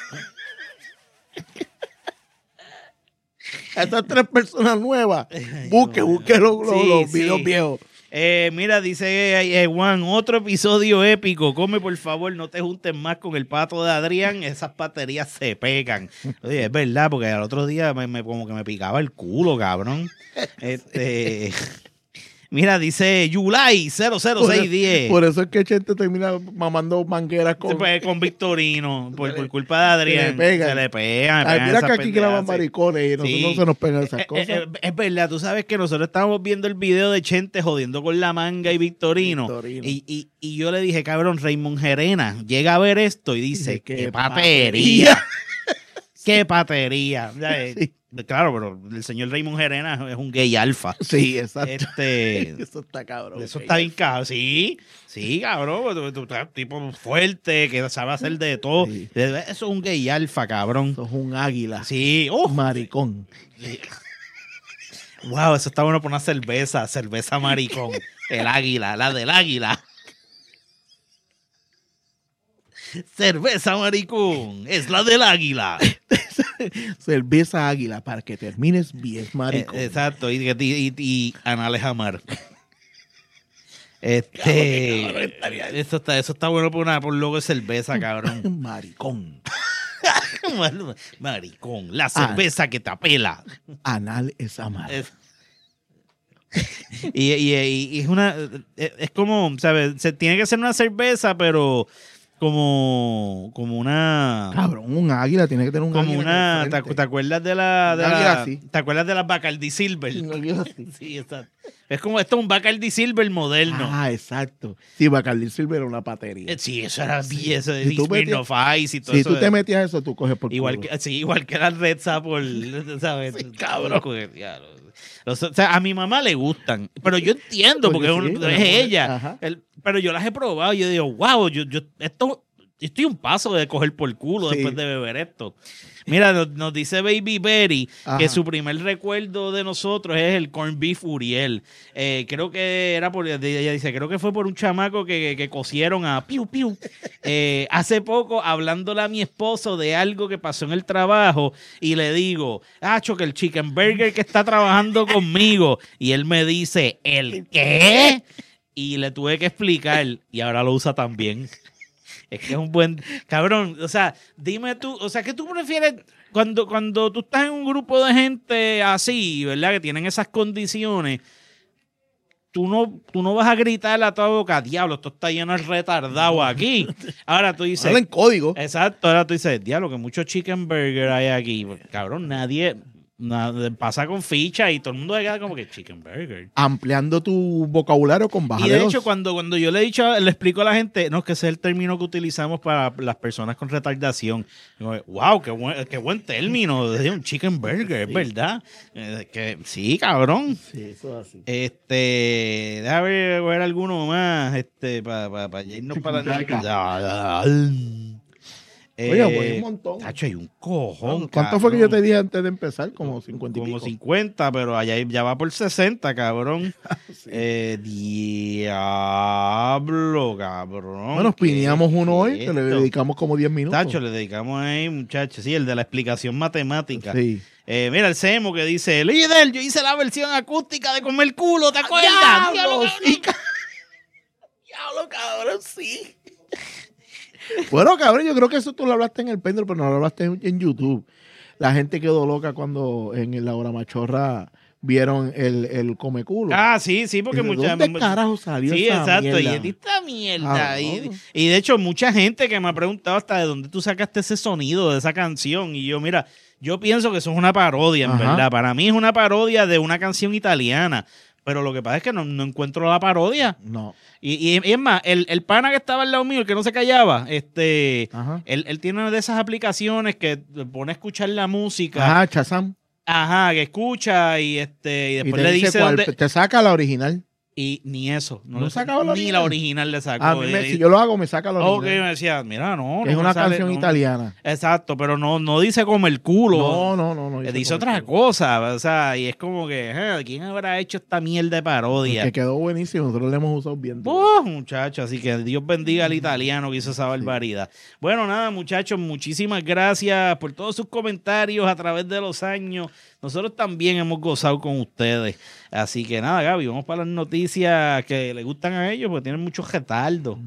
S2: Estas tres personas nuevas. Busque, busque los, los-
S1: Sí,
S2: los
S1: sí.
S2: videos viejos.
S1: Eh, mira, dice eh, eh, Juan, otro episodio épico. Come, por favor, no te juntes más con el pato de Adrián. Esas baterías se pegan. Oye, es verdad, porque al otro día me, me- como que me picaba el culo, cabrón. Este... Mira, dice Yulai cero cero seis diez.
S2: Por eso es que Chente termina mamando mangueras con.
S1: Pues, con Victorino, por, por culpa de Adrián.
S2: Se le pegan.
S1: Se le pegan.
S2: Ay,
S1: pegan
S2: mira
S1: esas
S2: que aquí graban
S1: pendejadas, sí.
S2: maricones y nosotros
S1: Sí.
S2: no se nos pegan esas
S1: Eh,
S2: cosas.
S1: eh, eh, es verdad, tú sabes que nosotros estábamos viendo el video de Chente jodiendo con la manga y Victorino.
S2: Victorino.
S1: Y, y, y yo le dije, cabrón, Raymond Gerena llega a ver esto y dice,
S2: Dice,
S1: qué
S2: qué
S1: papería. ¡Qué patería! Ya, eh,
S2: Sí.
S1: Claro, pero el señor Raymond Gerena es un gay alfa.
S2: Sí, exacto.
S1: Este,
S2: Eso está cabrón.
S1: eso está bien cabrón. Sí, sí, cabrón. Tú, tú estás tipo fuerte, que sabe hacer de todo.
S2: Sí.
S1: Eso es un gay alfa, cabrón.
S2: Eso es un águila.
S1: Sí, ¡uh!
S2: Maricón.
S1: Wow, eso está bueno por una cerveza, cerveza maricón. El águila, la del águila. Cerveza maricón, es la del águila.
S2: Cerveza águila para que termines bien, maricón.
S1: Eh, exacto, y, y, y, y anales amar. Este,
S2: Cabrón, qué cabrón estaría.
S1: eso está, eso está bueno por una, por logo de cerveza, cabrón.
S2: Maricón.
S1: Maricón, la cerveza que te apela.
S2: Anal es amar.
S1: Es- y, y, y- y es una, es como, ¿sabes? Se tiene que ser una cerveza, pero como, como una,
S2: Cabrón, un águila tiene que tener un
S1: como
S2: águila.
S1: una,
S2: en el
S1: ¿te,
S2: frente.
S1: te acuerdas de la, de
S2: Un águila
S1: la
S2: así.
S1: ¿te acuerdas de las Bacardi Silver?
S2: Un águila así.
S1: Sí, exacto. Es como esto es un Bacardi Silver moderno.
S2: Ah, exacto. Sí, Bacardi Silver era una patería.
S1: Eh, Sí, eso era bien, eso de
S2: Si tú
S1: Smirnoff Ice y todo
S2: Si
S1: eso.
S2: tú te
S1: de-
S2: metías eso, tú coges por
S1: igual
S2: culo.
S1: que, sí, igual que la Red Apple, ¿sabes?
S2: Sí, cabrón.
S1: Ya, los- o sea, a mi mamá le gustan, pero yo entiendo porque,
S2: Porque
S1: es,
S2: sí,
S1: un- es
S2: una mujer,
S1: ella.
S2: ajá.
S1: El- pero yo las he probado y yo digo, wow, yo, yo, esto, yo estoy un paso de coger por culo
S2: Sí.
S1: después de beber esto. Mira, nos, nos dice Baby Berry
S2: Ajá.
S1: que su primer recuerdo de nosotros es el corn beef Uriel. Eh, creo que era por, ella dice, creo que fue por un chamaco que, que cosieron a piu piu. Eh, hace poco, hablándole a mi esposo de algo que pasó en el trabajo, y le digo, Acho, que el chicken burger que está trabajando conmigo, y él me dice, ¿el qué? Y le tuve que explicar, y ahora lo usa también. Es que es un buen... Cabrón, o sea, dime tú, o sea, ¿qué tú prefieres cuando, cuando tú estás en un grupo de gente así, ¿verdad? Que tienen esas condiciones, tú no, tú no vas a gritar a toda boca, diablo, esto está lleno de retardado aquí. Ahora tú dices...
S2: Habla en código.
S1: Exacto, ahora tú dices, diablo, que muchos chicken burger hay aquí. Cabrón, nadie... nada- pasa con ficha y todo el mundo se queda como que chicken burger.
S2: Ampliando tu vocabulario con baja
S1: Y de
S2: de
S1: hecho,
S2: dos.
S1: cuando, cuando yo le he dicho, le explico a la gente, no, que ese es el término que utilizamos para las personas con retardación. Digo, wow, qué buen, qué buen término, de un chicken burger, es verdad. Eh, que, sí, cabrón.
S2: Sí, eso es así.
S1: Este, déjame ver, ver alguno más, este, para pa, pa irnos para la...
S2: Oye, pues, un montón.
S1: Tacho, hay un cojón.
S2: ¿Cuánto fue que yo
S1: cabrón.
S2: te dije antes de empezar? Como cincuenta y
S1: Como
S2: pico.
S1: cincuenta, pero allá ya va por sesenta, cabrón.
S2: Sí.
S1: Eh, diablo, cabrón.
S2: Bueno,
S1: ¿qué
S2: piñamos uno
S1: es
S2: hoy, que le
S1: esto?
S2: dedicamos como diez minutos.
S1: Tacho, le dedicamos ahí, muchachos. Sí, el de la explicación matemática.
S2: Sí.
S1: Eh, mira el Semo que dice, líder, yo hice la versión acústica de Comer Culo, ¿te acuerdas?
S2: ¡Diablo,
S1: Diablo,
S2: sí, ca- Diablo, cabrón, sí. Bueno, cabrón, yo creo que eso tú lo hablaste en el pendrive, pero no lo hablaste en, en YouTube. La gente quedó loca cuando en la hora machorra vieron el, el come culo.
S1: Ah, sí, sí, porque
S2: ¿De
S1: mucha...
S2: dónde carajo salió
S1: Sí,
S2: esa
S1: exacto.
S2: mierda?
S1: Y esta mierda.
S2: Ah,
S1: y,
S2: no.
S1: y de hecho, mucha gente que me ha preguntado hasta de dónde tú sacaste ese sonido de esa canción. Y yo, mira, yo pienso que eso es una parodia, en
S2: Ajá.
S1: verdad. Para mí es una parodia de una canción italiana. Pero lo que pasa es que no, no encuentro la parodia.
S2: No.
S1: Y, y- y es más, el, el pana que estaba al lado mío, el que no se callaba, este,
S2: Ajá.
S1: él, él tiene una de esas aplicaciones que te pone a escuchar la música.
S2: Ajá, Chazam.
S1: Ajá, que escucha y este y
S2: Y
S1: después
S2: te
S1: le
S2: dice
S1: dice
S2: cuál,
S1: dónde.
S2: te saca la original.
S1: Y ni eso. No,
S2: ¿No
S1: le
S2: sacaba la
S1: Ni
S2: original?
S1: la original le sacó.
S2: A mí me-
S1: Y-
S2: si yo lo hago, me saca la
S1: Ok,
S2: original.
S1: me decía, mira, no.
S2: Que es
S1: no me
S2: una
S1: sale,
S2: canción
S1: no.
S2: italiana.
S1: Exacto, pero no, no dice como el culo.
S2: No, no, no. no
S1: Eh,
S2: hice
S1: dice
S2: con
S1: otra
S2: el-
S1: cosa. O sea, y es como que, eh, ¿quién habrá hecho esta mierda de parodia?
S2: Que quedó buenísimo. Nosotros le hemos usado bien.
S1: Oh, muchachos, así que Dios bendiga al italiano que hizo esa barbaridad. Bueno, nada, muchachos, muchísimas gracias por todos sus comentarios a través de los años. Nosotros también hemos gozado con ustedes. Así que nada, Gaby, vamos para las noticias que le gustan a ellos, porque tienen muchos retardos.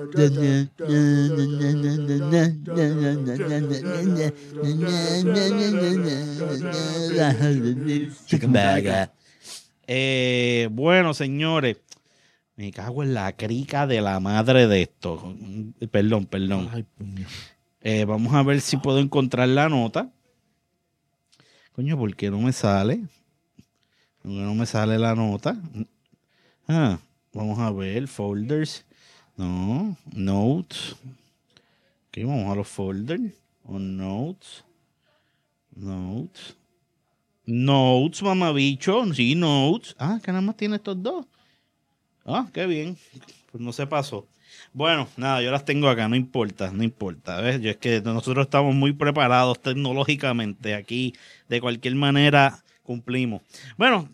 S1: Chicken burger. Eh, bueno, señores, me cago en la crica de la madre de esto. Perdón, perdón.
S2: Ay, puño.
S1: Eh, vamos a ver si puedo encontrar la nota. Coño, ¿por qué no me sale? ¿Por qué no me sale la nota? Ah, vamos a ver, folders. No, notes. Ok, vamos a los folders. O notes. Notes. Notes, mamabicho. Sí, Notes. Ah, que nada más tiene estos dos. Ah, qué bien. Pues no se pasó. Bueno, nada, yo las tengo acá, no importa, no importa. ¿Ves? Yo es que nosotros estamos muy preparados tecnológicamente. Aquí, de cualquier manera, cumplimos. Bueno,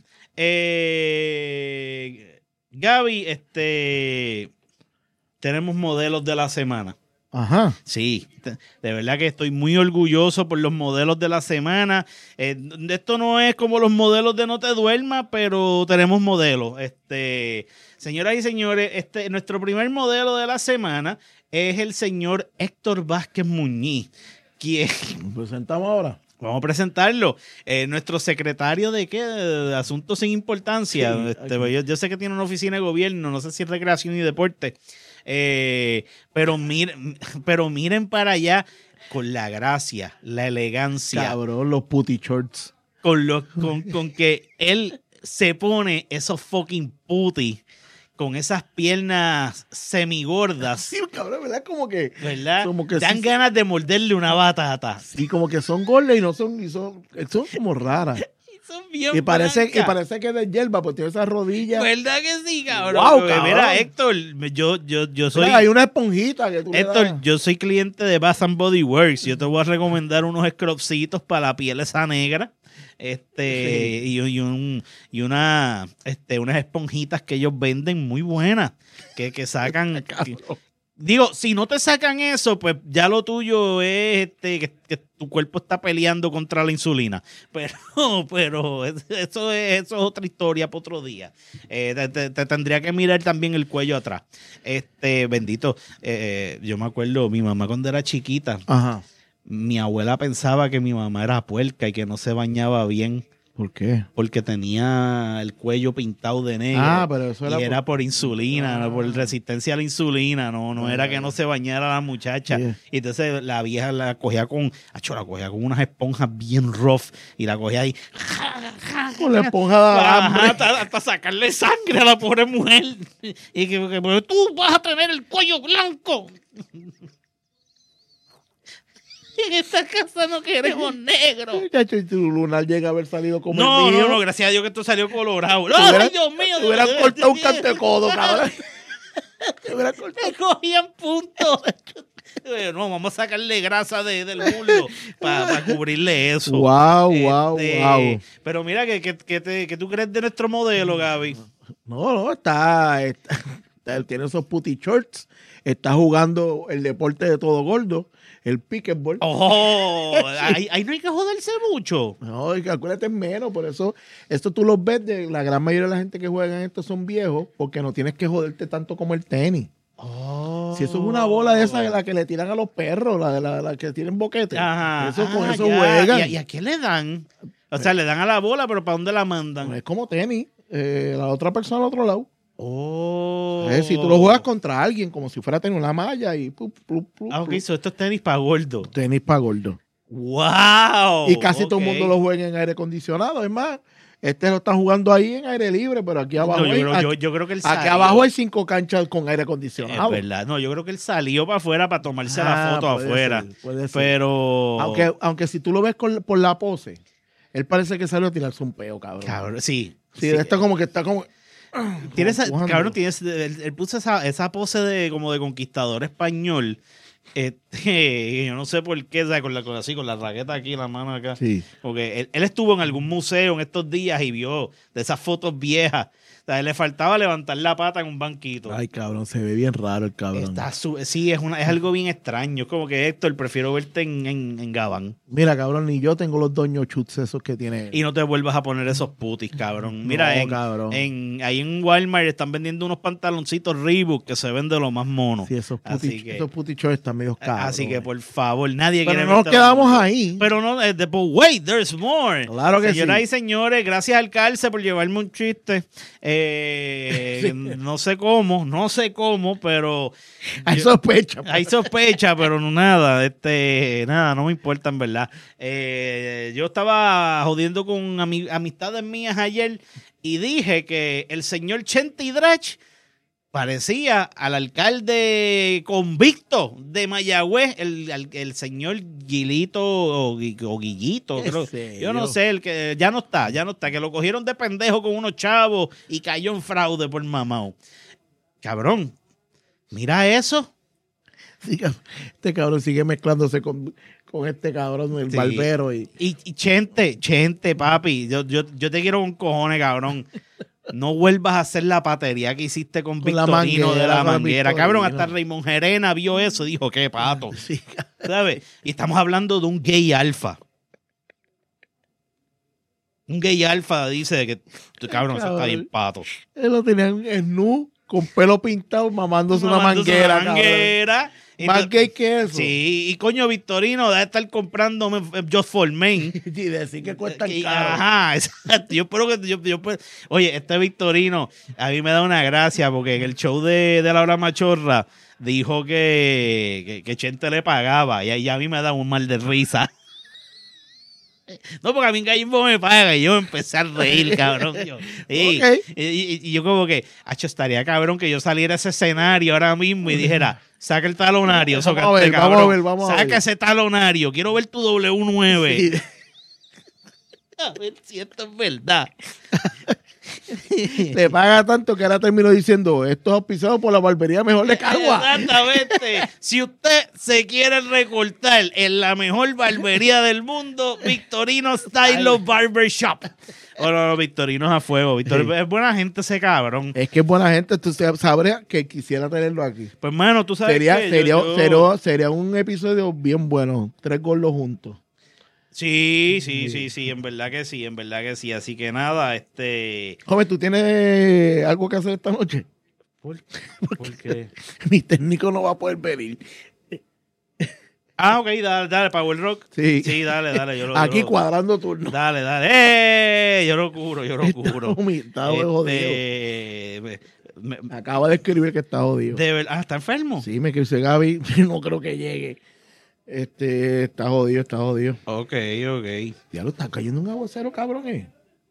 S1: eh, Gaby, este, tenemos modelos de la semana.
S2: Ajá.
S1: Sí, de verdad que estoy muy orgulloso por los modelos de la semana. Eh, esto no es como los modelos de No Te Duermas, pero tenemos modelos. Este, señoras y señores, este, nuestro primer modelo de la semana es el señor Héctor Vázquez Muñiz, quien...
S2: ¿Nos presentamos ahora?
S1: Vamos a presentarlo. Eh, nuestro secretario de qué, de Asuntos sin Importancia. Sí, este, yo, yo sé que tiene una oficina de gobierno, no sé si es recreación y deporte. Eh, pero miren, pero miren para allá con la gracia, la elegancia.
S2: Cabrón, los putty shorts.
S1: Con, lo, con, con que él se pone esos fucking putty con esas piernas semigordas.
S2: Sí, cabrón, ¿verdad? Como que...
S1: ¿Verdad?
S2: Como que
S1: dan
S2: sí,
S1: ganas de morderle una batata.
S2: Sí, como que son gordas y no son... Y son, son como raras.
S1: Son bien
S2: y parece,
S1: blancas.
S2: y parece que es de hierba, porque tiene esas rodillas.
S1: ¿Verdad que sí, cabrón?
S2: Wow,
S1: Porque,
S2: cabrón.
S1: mira, Héctor, yo, yo, yo soy...
S2: Mira, hay una esponjita que tú le
S1: Héctor,
S2: das.
S1: yo soy cliente de Bath and Body Works. Yo te voy a recomendar unos scrubcitos para la piel esa negra. Este, sí. y, y, un, y una, este, unas esponjitas que ellos venden muy buenas. Que, que sacan... que, digo, si no te sacan eso, pues ya lo tuyo es este, que, que tu cuerpo está peleando contra la insulina. Pero, pero eso, es, eso es otra historia para otro día. Eh, te, te, te tendría que mirar también el cuello atrás. Este, bendito, eh, yo me acuerdo, mi mamá cuando era chiquita,
S2: Ajá.
S1: mi abuela pensaba que mi mamá era puerca y que no se bañaba bien.
S2: ¿Por qué?
S1: Porque tenía el cuello pintado de negro.
S2: Ah, pero eso era
S1: y era
S2: por,
S1: por insulina, ah. no, por resistencia a la insulina. No, no ah. era que no se bañara la muchacha. Sí. Y entonces la vieja la cogía con, acho, la cogía con unas esponjas bien rough y la cogía ahí.
S2: Con la esponja de alambre.
S1: Hasta, hasta sacarle sangre a la pobre mujer. Y que, que pues, tú vas a tener el cuello blanco. En esta casa no queremos negro.
S2: Chacho, y tu lunar llega a haber salido como
S1: no,
S2: el mío.
S1: No, no, gracias a Dios que esto salió colorado. ¡Ay,
S2: hubiera,
S1: Dios mío!
S2: Te hubieran cortado un cantecodo, cabrón. Te hubieran cortado.
S1: Te cogían puntos. No, vamos a sacarle grasa de, del muslo para pa cubrirle eso.
S2: Wow, wow,
S1: este,
S2: wow.
S1: Pero mira, ¿qué, qué, qué, te, qué tú crees de nuestro modelo, Gaby?
S2: No, no, está, está, está tiene esos putty shorts, está jugando el deporte de todo gordo, el pickleball.
S1: ¡Oh! ahí, ahí no hay que joderse mucho.
S2: No, y acuérdate menos, por eso, esto tú los ves, de la gran mayoría de la gente que juega en esto son viejos, porque no tienes que joderte tanto como el tenis.
S1: Oh.
S2: Si eso es una bola de esa, la que le tiran a los perros, la de la, la que tienen boquete.
S1: Ajá.
S2: Eso,
S1: ah,
S2: con eso
S1: ya.
S2: juegan.
S1: ¿Y a, ¿Y a qué le dan? O sea, le dan a la bola, pero ¿para dónde la mandan?
S2: No es como tenis, eh, la otra persona al otro lado.
S1: Oh.
S2: Eh, si tú lo juegas contra alguien, como si fuera tener una malla y... Plup, plup, plup,
S1: ah, ok, so esto es tenis para gordo.
S2: Tenis para gordo.
S1: ¡Wow!
S2: Y casi
S1: okay.
S2: todo el mundo lo juega en aire acondicionado. Es más, este lo están jugando ahí en aire libre, pero aquí abajo...
S1: No, yo,
S2: hay,
S1: creo,
S2: aquí,
S1: yo, yo creo que él
S2: aquí
S1: salió.
S2: abajo hay cinco canchas con aire acondicionado.
S1: Es verdad. No, yo creo que él salió para afuera para tomarse
S2: ah,
S1: la foto
S2: puede
S1: afuera.
S2: Ser, puede ser.
S1: Pero...
S2: Aunque, aunque si tú lo ves con, por la pose, él parece que salió a tirarse un peo, cabrón.
S1: Cabrón, sí.
S2: Sí, sí. Esto como que está como...
S1: Tiene esa, cabrón, tiene, él, él puso esa, esa pose de como de conquistador español. Este, yo no sé por qué, ¿sabes? Con la con así, con la raqueta aquí, la mano acá.
S2: Sí.
S1: Porque él, él estuvo en algún museo en estos días y vio de esas fotos viejas. O sea, le faltaba levantar la pata en un banquito.
S2: Ay, cabrón, se ve bien raro el cabrón.
S1: Está su, sí, es una, es algo bien extraño. Es como que, Héctor, prefiero verte en, en, en Gabán.
S2: Mira, cabrón, ni yo tengo los doño chuts esos que tiene.
S1: Y no te vuelvas a poner esos putis, cabrón. Mira,
S2: no,
S1: en,
S2: cabrón.
S1: En, ahí en Walmart están vendiendo unos pantaloncitos Reebok que se ven de lo más mono.
S2: Sí, esos putis, que, esos putis shorts están medio caros.
S1: Así que, por favor, nadie
S2: Pero
S1: quiere
S2: no nos quedamos ahí.
S1: Pero no, eh, después, wait, there's more.
S2: Claro que
S1: Señoras
S2: sí.
S1: y señores, gracias al Calce por llevarme un chiste. Eh... Sí. No sé cómo, no sé cómo, pero
S2: hay
S1: yo,
S2: sospecha.
S1: Hay sospecha, pero no nada, este, nada, no me importa en verdad. Eh, yo estaba jodiendo con ami- amistades mías ayer y dije que el señor Chente Drach parecía al alcalde convicto de Mayagüez, el, el, el señor Guilito o, o Guillito, creo. Yo no sé, el que ya no está, ya no está, que lo cogieron de pendejo con unos chavos y cayó en fraude por mamao. Cabrón, mira eso.
S2: Sí, este cabrón sigue mezclándose con, con este cabrón, el
S1: Sí.
S2: barbero. Y...
S1: Y, y Chente, Chente, papi, yo, yo, yo te quiero con cojones, cabrón. No vuelvas a hacer la patería que hiciste con,
S2: Con la
S1: Victorino
S2: manguera,
S1: de la
S2: con el
S1: manguera. Cabrón,
S2: Victorino.
S1: hasta Raymond Gerena vio eso y dijo, qué pato.
S2: Sí.
S1: ¿Sabes? Y estamos hablando de un gay alfa. Un gay alfa dice que, cabrón, eso está bien pato.
S2: Él lo tenía en nu, con pelo pintado, mamándose, una
S1: Mamándose
S2: manguera.
S1: una manguera.
S2: Más gay que eso.
S1: Sí, y coño, Victorino debe estar comprándome Just for Men.
S2: Y decir que cuestan
S1: Y-
S2: caro.
S1: Ajá, exacto. Yo espero que yo, yo, pues, oye, este Victorino a mí me da una gracia porque en el show de, de la hora machorra dijo que, que, que Chente le pagaba y, y a mí me da un mal de risa. No, porque a mí Gallimbo me paga y yo empecé a reír, cabrón. Yo, y,
S2: Ok.
S1: y, y- y yo como que, hacho, estaría cabrón que yo saliera a ese escenario ahora mismo y dijera, saca el talonario,
S2: Vamos a
S1: sócate,
S2: ver,
S1: cabrón.
S2: vamos a ver, vamos a
S1: saca
S2: ver.
S1: ese talonario, quiero ver tu doble u nueve.
S2: Sí.
S1: A ver si esto es verdad.
S2: Le paga tanto que ahora terminó diciendo, esto es auspiciado por la barbería mejor de Cagua.
S1: Exactamente. Si usted se quiere recortar en la mejor barbería del mundo, Victorino Style Barbershop. O no, no, Victorino es a fuego. Victorino
S2: Sí.
S1: es buena gente ese cabrón.
S2: Es que es buena gente, tú sabrías que quisiera tenerlo aquí.
S1: Pues, mano, tú sabes
S2: Sería,
S1: que
S2: sería,
S1: yo- yo-
S2: sería, sería un episodio bien bueno, tres gordos juntos.
S1: Sí, sí, sí, sí, en verdad que sí, en verdad que sí. Así que nada, este...
S2: Joven, ¿tú tienes algo que hacer esta noche?
S1: ¿Por, por qué?
S2: Mi técnico no va a poder venir.
S1: Ah, ok, dale, dale, Power Rock.
S2: Sí.
S1: Sí, dale, dale. Yo lo, yo
S2: Aquí
S1: lo-
S2: cuadrando turno.
S1: Dale, dale. ¡Eh! Yo lo cubro, yo lo cubro.
S2: Está humi- está jodido.
S1: Este, me- me-
S2: Acaba de escribir que está jodido.
S1: de verdad, ah, ¿está enfermo?
S2: Sí, me escribió Gaby, no creo que llegue. Este, está jodido, está jodido.
S1: Ok, ok.
S2: Ya lo está cayendo un aguacero, cabrón, eh.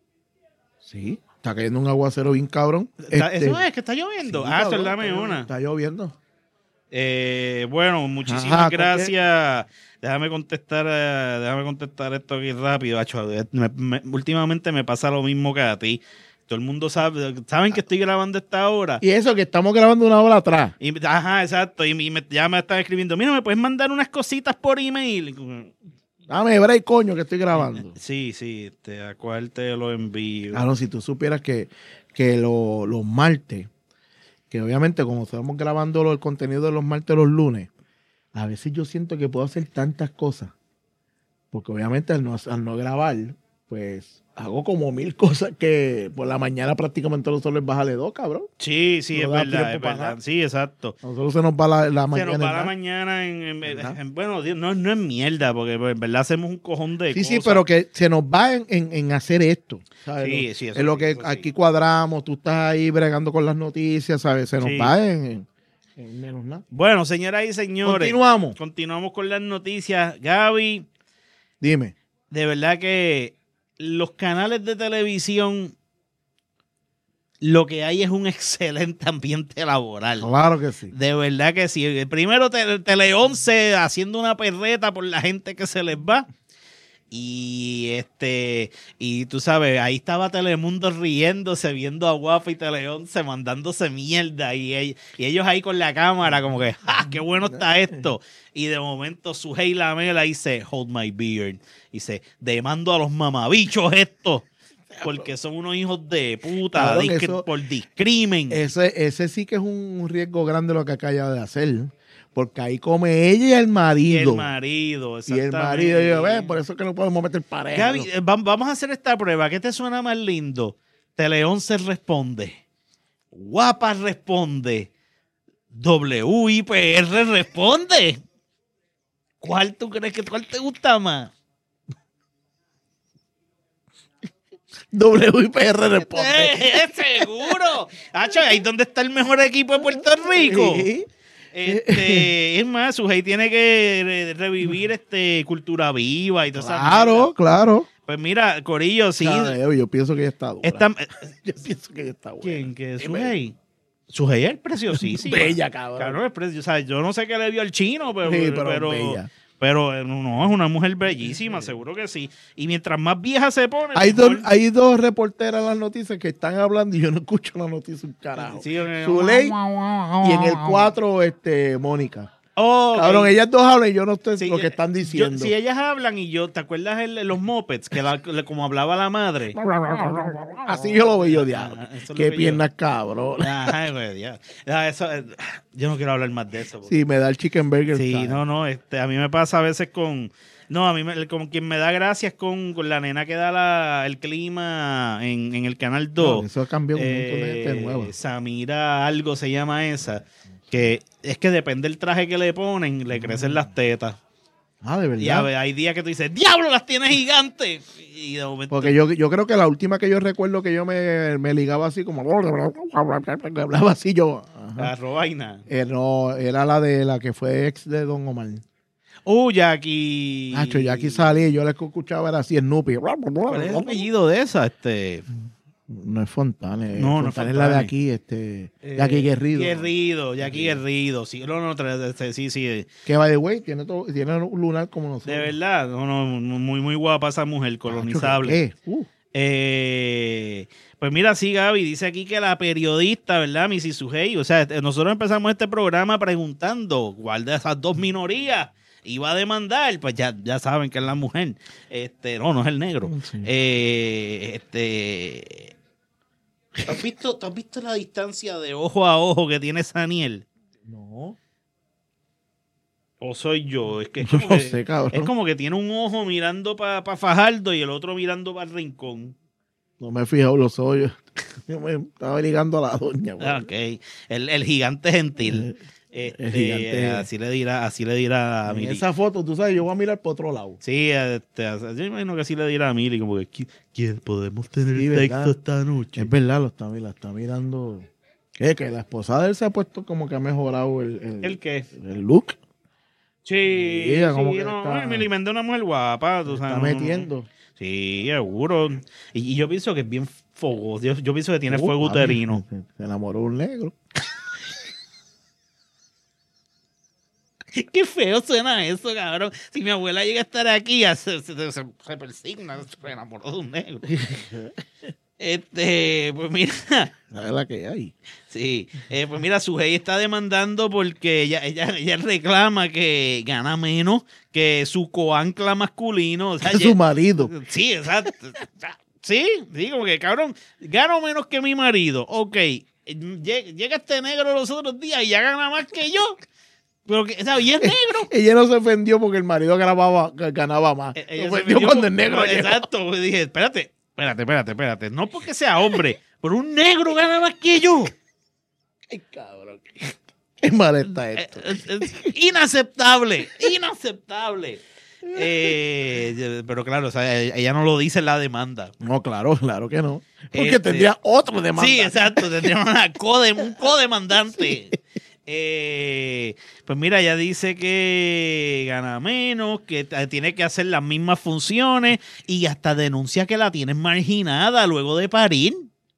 S2: Sí, está cayendo un aguacero bien cabrón.
S1: Está-
S2: Este,
S1: ¿Eso es que está lloviendo?
S2: sí,
S1: ah,
S2: cabrón,
S1: eso dame
S2: está
S1: una.
S2: Está lloviendo.
S1: Eh, bueno, muchísimas
S2: Ajá, ¿con qué?
S1: gracias. Déjame contestar, eh, déjame contestar esto aquí rápido. Acho, me- me- últimamente me pasa lo mismo que a ti. Todo el mundo sabe, saben que estoy grabando a esta hora.
S2: Y eso que estamos grabando una hora atrás.
S1: Y, ajá, exacto. Y, y me- ya me están escribiendo, mira, ¿me puedes mandar unas cositas por email?
S2: Dame break, coño, que estoy grabando.
S1: Sí, sí, este, ¿a cuál te lo envío?
S2: Claro, si tú supieras que, que lo- los martes, que obviamente como estamos grabando lo- el contenido de los martes los lunes, a veces yo siento que puedo hacer tantas cosas. Porque obviamente al no, al no grabar, pues hago como mil cosas que por la mañana prácticamente no solo es bajarle dos, cabrón.
S1: Sí, sí,
S2: No
S1: es
S2: da
S1: verdad,
S2: tiempo
S1: es
S2: para
S1: verdad.
S2: nada.
S1: Sí, exacto.
S2: A nosotros se nos va la, la
S1: Se
S2: mañana.
S1: nos va la
S2: ¿verdad?
S1: mañana en, en-
S2: ¿Verdad?
S1: en- bueno, Dios, no, no es mierda, porque pues, en verdad hacemos un cojón de
S2: Sí,
S1: cosas.
S2: sí, pero que se nos va en, en- en hacer esto. ¿sabes?
S1: Sí,
S2: Lo-
S1: sí, eso
S2: es lo
S1: sí,
S2: que
S1: eso sí.
S2: aquí cuadramos, tú estás ahí bregando con las noticias, ¿sabes? Se nos
S1: Sí.
S2: va en, en- en menos nada.
S1: Bueno, señoras y señores.
S2: Continuamos.
S1: Continuamos con las noticias. Gaby,
S2: Dime.
S1: de verdad que los canales de televisión, lo que hay es un excelente ambiente laboral.
S2: Claro que sí.
S1: De verdad que sí. Primero Tele, Tele once haciendo una perreta por la gente que se les va. Y este, y tú sabes, ahí estaba Telemundo riéndose, viendo a Guapa y Tele once mandándose mierda. Y, ell- y ellos ahí con la cámara, como que, ¡ja! ¡Qué bueno está esto! Y de momento Sujei Lamela dice, hold my beard. Dice, demando a los mamabichos estos. Porque son unos hijos de puta,
S2: Cabrón,
S1: discri-
S2: eso-
S1: por discrimen.
S2: Ese, ese sí que es un riesgo grande lo que acaba de hacer. Porque ahí come ella y el
S1: Y
S2: marido.
S1: el marido,
S2: Y el
S1: exactamente.
S2: marido, yo, "Ve, por eso es que no podemos meter pareja.
S1: Gaby, eh, vam- vamos a hacer esta prueba. ¿Qué te suena más lindo? Tele once responde. Guapa responde. W I P R responde. ¿Cuál tú crees que cuál te gusta más?
S2: W I P R responde.
S1: ¡Eh, seguro! Hacho, ahí es donde está el mejor equipo de Puerto Rico.
S2: Sí.
S1: Este, es más, Sujei tiene que re- revivir este Cultura Viva y toda esa
S2: Claro,
S1: mierda.
S2: claro.
S1: Pues mira, Corillo, sí.
S2: Sabe, yo pienso que ella está dura.
S1: Está,
S2: Yo pienso que ella está buena.
S1: ¿Quién? ¿Qué es
S2: Dime.
S1: Sujei? Sujei es preciosísima.
S2: Bella, cabrón.
S1: Cabrón, es preci- o sea, yo no sé qué le vio al chino, pero,
S2: Sí, pero
S1: pero,
S2: bella.
S1: pero, eh, no, es una mujer bellísima, seguro que sí. Y mientras más vieja se pone,
S2: Hay
S1: mejor.
S2: dos, hay dos reporteras en las noticias que están hablando y yo no escucho la noticia un carajo.
S1: Sí, eh,
S2: Zuley y en el cuatro, este, Mónica.
S1: Oh, ok.
S2: Cabrón, ellas dos hablan y yo no sé
S1: Sí,
S2: lo que
S1: eh,
S2: están
S1: yo-
S2: diciendo.
S1: si ellas hablan y yo, ¿te acuerdas el- los mopeds? Que la- le- como hablaba la madre.
S2: Así yo lo veo, diablo.
S1: Ah, eso es lo
S2: Qué
S1: que yo-
S2: piernas, cabrón.
S1: Ajá, güey, ya. Ya, eso, eh, yo no quiero hablar más de eso. porque-
S2: Sí, me da el chicken burger.
S1: Sí,
S2: style.
S1: no, no, este, a mí me pasa a veces con... No, a mí me, con quien me da gracias con, con la nena que da la, el clima en, en el Canal dos.
S2: No, eso cambió con un montón de gente
S1: Eh,
S2: nueva.
S1: Samira algo se llama esa, que es que depende del traje que le ponen, le crecen las tetas.
S2: Ah, de verdad.
S1: Y a ver, hay días que tú dices, ¡diablo, las tienes gigantes! Y de momento...
S2: Porque yo, yo creo que la última que yo recuerdo que yo me, me ligaba así como... Hablaba así yo. Ajá.
S1: La robaina.
S2: Eh, no, era la de la que fue ex de Don Omar.
S1: ¡Uh, Jackie!
S2: Nacho, ya aquí salí y yo le escuchaba era así Snoopy.
S1: ¿Cuál es el apellido de esa? Este...
S2: No es Fontane.
S1: No, no es
S2: Fontane es la de
S1: Fontane.
S2: aquí, este...
S1: Eh,
S2: Jackie Guerrido.
S1: Guerrido, Jackie Guerrido. Sí, no, no, tra- este, sí, sí. De
S2: Que by the way, tiene, todo, tiene un lunar como nosotros.
S1: verdad, no, no, muy, muy guapa esa mujer, colonizable.
S2: ¿Qué? Uh,
S1: Eh, pues mira, sí, Gaby, dice aquí que la periodista, ¿verdad? Missy Sujei, o sea, este- nosotros empezamos este programa preguntando cuál de esas dos minorías iba a demandar, pues ya, ya saben que es la mujer. Este, no, no es el negro.
S2: Sí.
S1: Eh, este, ¿tú has visto, tú has visto la distancia de ojo a ojo que tiene Saniel?
S2: no.
S1: ¿O soy yo? Es que es
S2: No
S1: como, que,
S2: sé, cabrón.
S1: es como que tiene un ojo mirando para Fajardo y el otro mirando para el rincón.
S2: No me he fijado los ojos. Yo me estaba ligando a la doña. güey.
S1: Ah, ok. El, el gigante gentil. Este,
S2: el gigante.
S1: Así le dirá, así le dirá a
S2: En
S1: Mili.
S2: esa foto, tú sabes, yo voy a mirar por otro lado.
S1: Sí, este, yo me imagino que así le dirá a Mili, como que "¿Qui- quién podemos tener
S2: Sí,
S1: sexo
S2: ¿verdad?
S1: esta noche.
S2: Es verdad, lo está, la está mirando. Es que la esposa de él se ha puesto como que ha mejorado el, el,
S1: ¿El qué?
S2: el look.
S1: Sí,
S2: Mira,
S1: sí,
S2: como que
S1: no,
S2: está-
S1: Mili Mendez es una mujer guapa, tú
S2: Se
S1: sabes.
S2: está
S1: no, no, no.
S2: metiendo.
S1: Sí, seguro. Y, y yo pienso que es bien fogoso. Yo, yo pienso que tiene
S2: Uh,
S1: fuego
S2: papi,
S1: uterino.
S2: Se, se enamoró de un negro.
S1: Qué feo suena eso, cabrón. Si mi abuela llega a estar aquí, ya se, se, se, se persigna, se enamoró de un negro. Este, pues mira,
S2: La verdad que hay.
S1: sí, eh, pues mira, Sujei está demandando porque ella, ella, ella reclama que gana menos que su coancla masculino. O sea,
S2: Es su marido.
S1: sí, exacto. Sí, sí, como que cabrón, gano menos que mi marido. Ok, lle- llega este negro los otros días y ya gana más que yo. Pero que, o sea, y es negro.
S2: Ella no se ofendió porque el marido grababa, ganaba más.
S1: Eh,
S2: Se
S1: ella se
S2: ofendió
S1: metió
S2: cuando
S1: con-
S2: el negro llegó.
S1: Exacto, pues dije, espérate, espérate, espérate, espérate. No porque sea hombre, pero un negro gana más que yo.
S2: Ay, cabrón. Qué mal está
S1: Eh,
S2: esto.
S1: Es, es inaceptable, inaceptable. Eh, pero claro, o sea, ella no lo dice en la demanda.
S2: No, claro, claro que no. Porque
S1: Este-
S2: tendría otro demanda.
S1: Sí, exacto, tendría una code, un codemandante. Eh, pues mira, ella dice que gana menos, que t- tiene que hacer las mismas funciones y hasta denuncia que la tienen marginada luego de parir.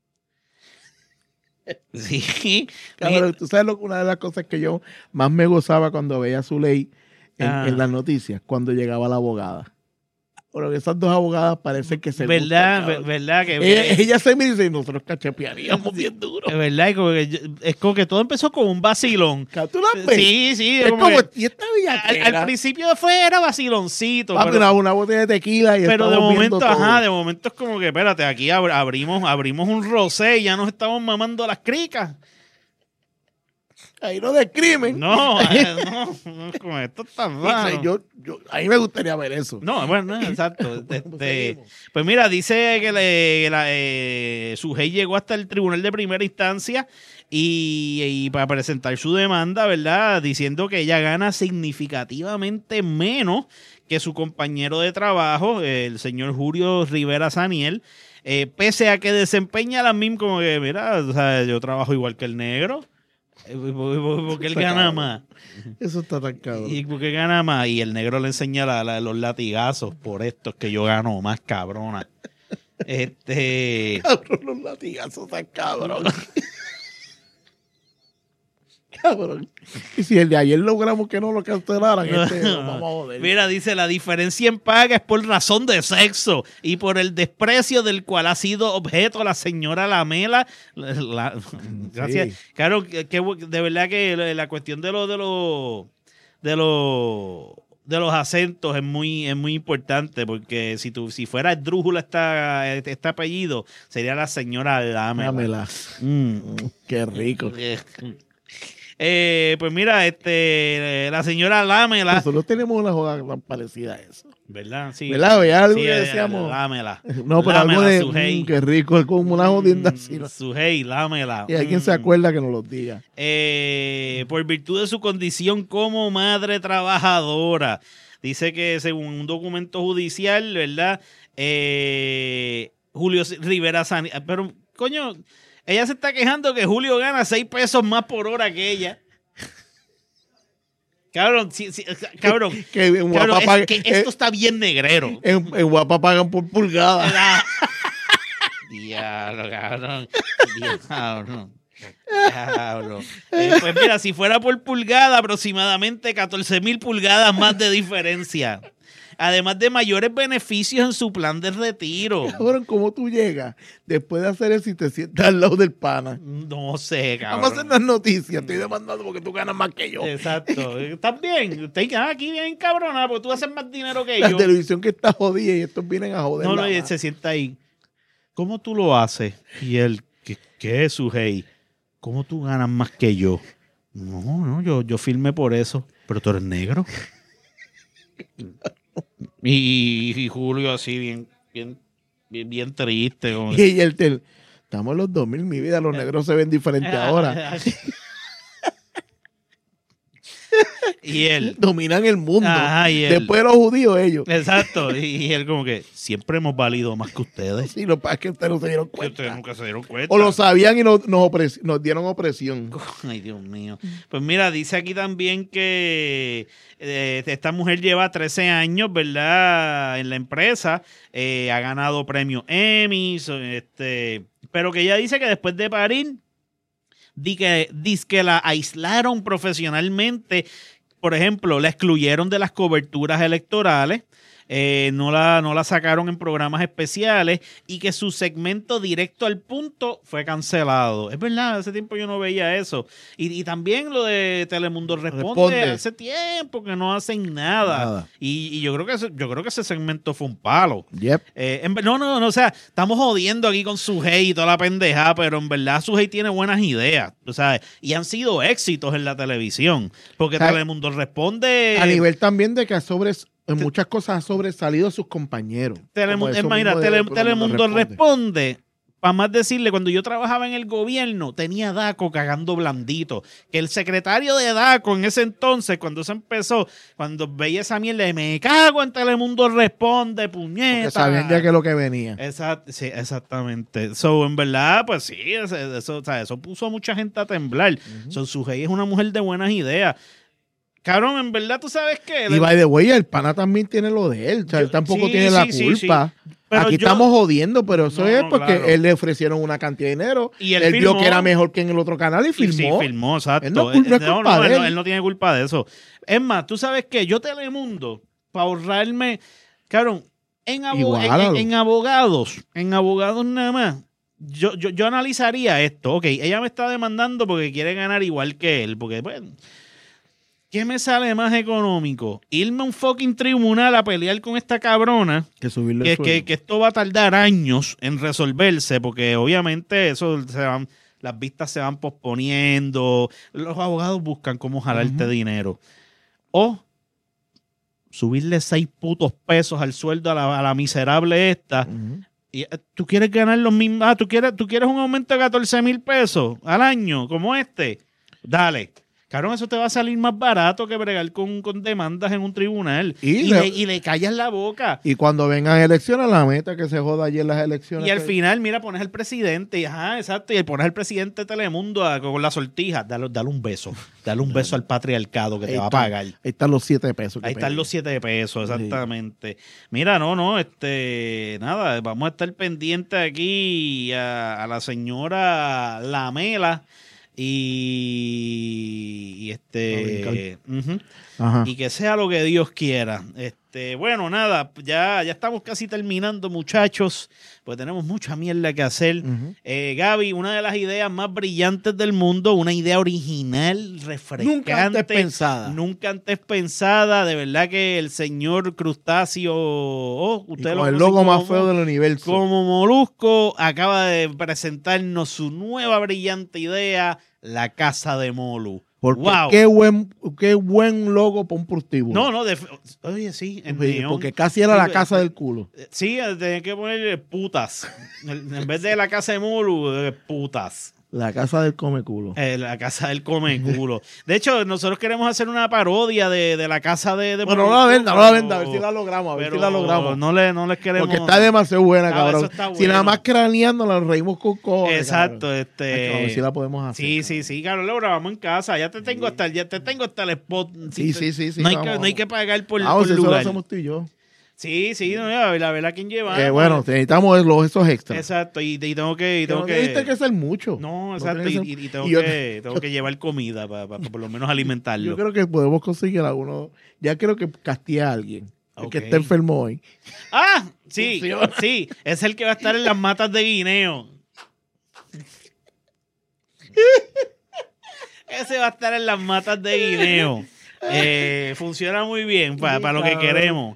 S1: Sí.
S2: Cabrón, tú sabes lo, una de las cosas que yo más me gozaba cuando veía a Zuley en,
S1: Ah.
S2: en las noticias, cuando llegaba la abogada. Porque esas dos abogadas parecen que se
S1: ¿Verdad?
S2: gustan,
S1: Ve-
S2: cabrón.
S1: ¿Verdad? Que,
S2: Ella, ella se mira y dice, nosotros cachepearíamos bien duro.
S1: es verdad, y como que yo- es como que todo empezó con un vacilón.
S2: ¿Tú la ves?
S1: Sí, sí.
S2: Es
S1: como
S2: como,
S1: que
S2: y esta
S1: al,
S2: bellaquera.
S1: al principio fue, era vaciloncito.
S2: Papi,
S1: pero-
S2: una, una botella de tequila y
S1: Pero de
S2: estamos
S1: momento,
S2: viendo todo.
S1: ajá, de momento es como que, espérate, aquí ab- abrimos, abrimos un rosé y ya nos estamos mamando las cricas.
S2: Ahí no de crimen.
S1: No, eh, no, no, es como esto está
S2: O sea,
S1: raro.
S2: yo, yo, a mí me gustaría ver eso.
S1: No, bueno, no, exacto.
S2: Pues
S1: Este,
S2: seguimos.
S1: pues mira, dice que le, la, eh, Sujei llegó hasta el tribunal de primera instancia y, y para presentar su demanda, ¿verdad? Diciendo que ella gana significativamente menos que su compañero de trabajo, el señor Julio Rivera Saniel, eh, pese a que desempeña la misma como que, mira, o sea, yo trabajo igual que el negro, eh, porque él
S2: Está
S1: gana
S2: cabrón.
S1: más.
S2: Eso está tan cabrón.
S1: ¿Y por qué gana más? Y el negro le enseña la- la- los latigazos por estos que yo gano más, cabrona. Este.
S2: Cabrón, los latigazos tan cabrón. Cabrón. Y si el de ayer logramos que no lo cancelaran, este, nos vamos a joder.
S1: Mira, dice, la diferencia en paga es por razón de sexo y por el desprecio del cual ha sido objeto la señora Lamela. La, la, gracias.
S2: Sí.
S1: Claro, que, que de verdad que la, la cuestión de los de los de los de los acentos es muy es muy importante, porque si tú si fuera esdrújula esta, este apellido, sería la señora Lamela.
S2: Dámela.
S1: Mm.
S2: Qué rico.
S1: Eh, pues mira, este la señora Lamela,
S2: Nosotros tenemos una jugada tan parecida a eso.
S1: ¿verdad? Sí.
S2: ¿Verdad? Había algo
S1: Sí,
S2: que
S1: eh,
S2: decíamos.
S1: Lámela.
S2: No, pero
S1: Lámela,
S2: algo de
S1: Sujei.
S2: mm, qué rico, es como una jodienda así. ¿no?
S1: Sujei, lámela.
S2: Y alguien
S1: Mm.
S2: se acuerda que nos lo diga.
S1: Eh, por virtud de su condición como madre trabajadora. Dice que según un documento judicial, ¿verdad? Eh, Julio Rivera San... Pero, coño, ella se está quejando que Julio gana seis pesos más por hora que ella. Cabrón, sí, sí, cabrón.
S2: Que en
S1: cabrón,
S2: Guapa
S1: es
S2: pagan-
S1: que esto está bien negrero.
S2: En, en Guapa pagan por pulgada.
S1: Era- Diablo, cabrón. Diablo. Diablo. Eh, pues mira, si fuera por pulgada, aproximadamente catorce mil pulgadas más de diferencia. Además de mayores beneficios en su plan de retiro.
S2: Cabrón, ¿cómo tú llegas después de hacer eso y te sientas al lado del pana?
S1: No sé, cabrón.
S2: Vamos a hacer las noticias. Estoy demandando porque tú ganas más que yo.
S1: Exacto. ¿Estás bien? Usted ah, aquí bien cabrona, porque tú haces más dinero que
S2: La
S1: yo.
S2: televisión que está jodida y estos vienen a joder.
S1: No, no, y él se sienta ahí. ¿Cómo tú lo haces? Y él, ¿qué, qué es, Sujei? ¿Cómo tú ganas más que yo? No, no, yo, yo firmé por eso. Pero tú eres negro. y, y Julio así, bien, bien, bien, bien triste. Como...
S2: Y el tel, estamos en los dos mil, mi vida, los negros se ven diferentes ahora.
S1: y él...
S2: Dominan el mundo.
S1: Ajá, y él-
S2: Después de los judíos, ellos.
S1: Exacto. Y, y él como que, siempre hemos valido más que ustedes.
S2: Sí, lo que pasa es que ustedes no se dieron
S1: Que ustedes
S2: cuenta.
S1: nunca se dieron cuenta.
S2: O lo sabían y nos, nos, opres- nos dieron opresión.
S1: Ay, Dios mío. Pues mira, dice aquí también que eh, esta mujer lleva trece años, ¿verdad? En la empresa. Eh, ha ganado premios Emmy. Este, pero que ella dice que después de parir, di que, dice que la aislaron profesionalmente. Por ejemplo, la excluyeron de las coberturas electorales. Eh, no, la, no la sacaron en programas especiales y que su segmento directo al punto fue cancelado. Es verdad, hace tiempo yo no veía eso. Y, y también lo de Telemundo Responde,
S2: Responde.
S1: hace tiempo que no hacen nada.
S2: Nada.
S1: Y, y yo creo que ese, yo creo que ese segmento fue un palo.
S2: Yep.
S1: Eh, en ver- no, no, no, o sea, estamos jodiendo aquí con Sujei y toda la pendejada, pero en verdad Sujei tiene buenas ideas, tú sabes, y han sido éxitos en la televisión, porque
S2: ¿Sabe?
S1: Telemundo Responde...
S2: A nivel también de que ha sobre, en muchas cosas ha sobresalido a sus compañeros.
S1: Telemundo,
S2: Como eso
S1: es más, mira,
S2: mismo de
S1: Tele-
S2: Telemundo
S1: Telemundo
S2: Responde.
S1: responde. Para más decirle, cuando yo trabajaba en el gobierno, tenía Daco cagando blandito. Que el secretario de Daco en ese entonces, cuando se empezó, cuando veía esa mierda, me cago en Telemundo Responde, puñeta.
S2: Porque sabían ya que es lo que venía.
S1: Exact- sí, exactamente. So, en verdad, pues sí, eso, eso, o sea, eso puso a mucha gente a temblar. So, Sujei es una mujer de buenas ideas. Cabrón, en verdad, ¿tú sabes qué?
S2: Y by the way, el pana también tiene lo de él. O sea,
S1: Yo-
S2: él tampoco
S1: sí,
S2: tiene la
S1: sí, sí,
S2: culpa.
S1: sí. Pero
S2: Aquí
S1: yo-
S2: estamos jodiendo, pero eso
S1: No,
S2: es
S1: no,
S2: porque
S1: claro.
S2: él le ofrecieron una cantidad de dinero.
S1: Y él
S2: él vio
S1: firmó.
S2: que era mejor que en el otro canal y
S1: Y
S2: filmó.
S1: sí, filmó, exacto.
S2: Él no es cul- no es
S1: Eh,
S2: culpa de
S1: él,
S2: él.
S1: no, él no tiene culpa de eso. Es más, ¿tú sabes qué? Yo Telemundo, para ahorrarme, cabrón, en, abo-
S2: Igualalo.
S1: en, en abogados, en abogados nada más, yo, yo, yo analizaría esto. Ok, ella me está demandando porque quiere ganar igual que él, porque, pues, ¿qué me sale más económico? Irme a un fucking tribunal a pelear con esta cabrona,
S2: Que subirle
S1: que,
S2: el sueldo.
S1: que, que esto va a tardar años en resolverse, porque obviamente eso se van, las vistas se van posponiendo, los abogados buscan cómo jalarte
S2: Ujú.
S1: dinero. O subirle seis putos pesos al sueldo a la, a la miserable esta.
S2: Ujú.
S1: Y, eh, ¿tú quieres ganar los mismos? Ah, ¿tú quieres, ¿tú quieres un aumento de catorce mil pesos al año como este? Dale. Cabrón, eso te va a salir más barato que bregar con, con demandas en un tribunal.
S2: Y
S1: Y,
S2: le-
S1: le, y le callas la boca.
S2: Y cuando vengan elecciones, la meta que se joda allí en las elecciones.
S1: Y al
S2: que-
S1: final, mira, pones al presidente, y ajá, exacto, y pones al presidente de Telemundo a- con la sortija, dale, dale un beso, dale un beso al patriarcado que
S2: Ahí
S1: te va a
S2: está.
S1: pagar.
S2: Ahí están los siete pesos. que
S1: Ahí están
S2: pedí.
S1: los siete pesos, exactamente. Mira, no, no, este, nada, vamos a estar pendientes aquí a, a la señora Lamela y, y este uh-huh,
S2: Ajá.
S1: y que sea lo que Dios quiera. Este, bueno, nada, ya, ya estamos casi terminando, muchachos, pues tenemos mucha mierda que hacer.
S2: Uh-huh.
S1: Eh, Gaby, una de las ideas más brillantes del mundo, una idea original, refrescante.
S2: Nunca antes pensada.
S1: Nunca antes pensada. De verdad que el señor Crustáceo, oh, usted
S2: Y
S1: lo
S2: con el
S1: conoce
S2: logo más
S1: como-
S2: feo del universo.
S1: como Molusco, acaba de presentarnos su nueva brillante idea, la Casa de Molu.
S2: Porque
S1: Wow.
S2: qué buen, qué buen logo para un prostíbulo.
S1: No, no, de, oye, sí, en
S2: Porque,
S1: neón.
S2: porque casi era
S1: Sí,
S2: la
S1: pero-
S2: casa del culo.
S1: Sí, tenía que ponerle putas. En vez de la Casa de Molu, eh, putas.
S2: La casa del come culo.
S1: Eh, la Casa del Come Culo. De hecho, nosotros queremos hacer una parodia de, de la Casa de, de
S2: Bueno, no
S1: Molusco,
S2: la venda, no la
S1: pero-
S2: venda, a ver si la logramos, a ver
S1: pero
S2: si la logramos.
S1: No, le, no les queremos.
S2: Porque está demasiado buena,
S1: Ah,
S2: cabrón.
S1: eso está
S2: Si
S1: bueno.
S2: nada más craneando la reímos con cojones.
S1: Exacto,
S2: cabrón.
S1: este.
S2: Hacho, a ver si la podemos hacer.
S1: Sí,
S2: cabrón.
S1: sí, sí, claro, lo grabamos en casa. Ya te tengo hasta el, ya te tengo hasta el spot.
S2: Sí,
S1: te-
S2: sí, sí, sí,
S1: No hay,
S2: vamos,
S1: que, no hay
S2: vamos.
S1: que pagar por,
S2: Vamos,
S1: por
S2: si eso lo
S1: lugar.
S2: hacemos tú y yo.
S1: Sí, sí, no, la, la verdad, ¿quién lleva?
S2: Eh, bueno, necesitamos los, esos extras.
S1: Exacto, y, y tengo que. Y
S2: Que
S1: tengo
S2: no
S1: que
S2: tiene que ser mucho.
S1: No, exacto,
S2: tiene
S1: y,
S2: que ser-
S1: y- y tengo,
S2: y yo-
S1: que, tengo que llevar comida para por lo menos alimentarlo.
S2: Yo creo que podemos conseguir alguno. Ya creo que castigue a alguien. El
S1: Ok.
S2: que esté enfermo hoy.
S1: Ah, sí,
S2: Funciona.
S1: sí, es el que va a estar en las matas de guineo. Ese va a estar en las matas de guineo. Eh, funciona muy bien para
S2: Sí,
S1: lo que
S2: cabrón.
S1: queremos.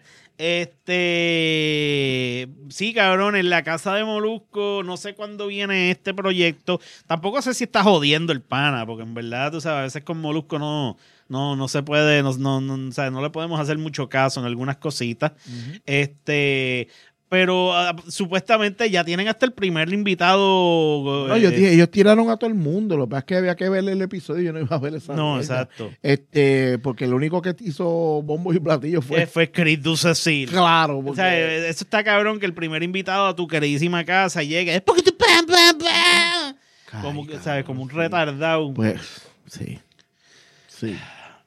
S1: Este, sí, cabrón, en la casa de Molusco, no sé cuándo viene este proyecto. Tampoco sé si está jodiendo el pana, porque en verdad, tú sabes, a veces con Molusco no, no, no se puede, no, no, no, o sea, no le podemos hacer mucho caso en algunas cositas.
S2: Uh-huh.
S1: Este, pero uh, supuestamente ya tienen hasta el primer invitado.
S2: No,
S1: eh,
S2: yo dije, ellos tiraron a todo el mundo. Lo que pasa es que había que ver el episodio y yo no iba a ver esa
S1: no,
S2: mierda.
S1: exacto.
S2: Este, porque el único que hizo bombos y platillos fue.
S1: Fue, fue Chris Ducecil.
S2: Claro,
S1: O
S2: porque.
S1: sea, eh, eso está cabrón que el primer invitado a tu queridísima casa llegue. Es porque tú pam, pam, pam.
S2: Ay,
S1: Como que,
S2: cabrón,
S1: ¿sabes? Como un
S2: sí.
S1: retardado.
S2: Pues, sí. Sí.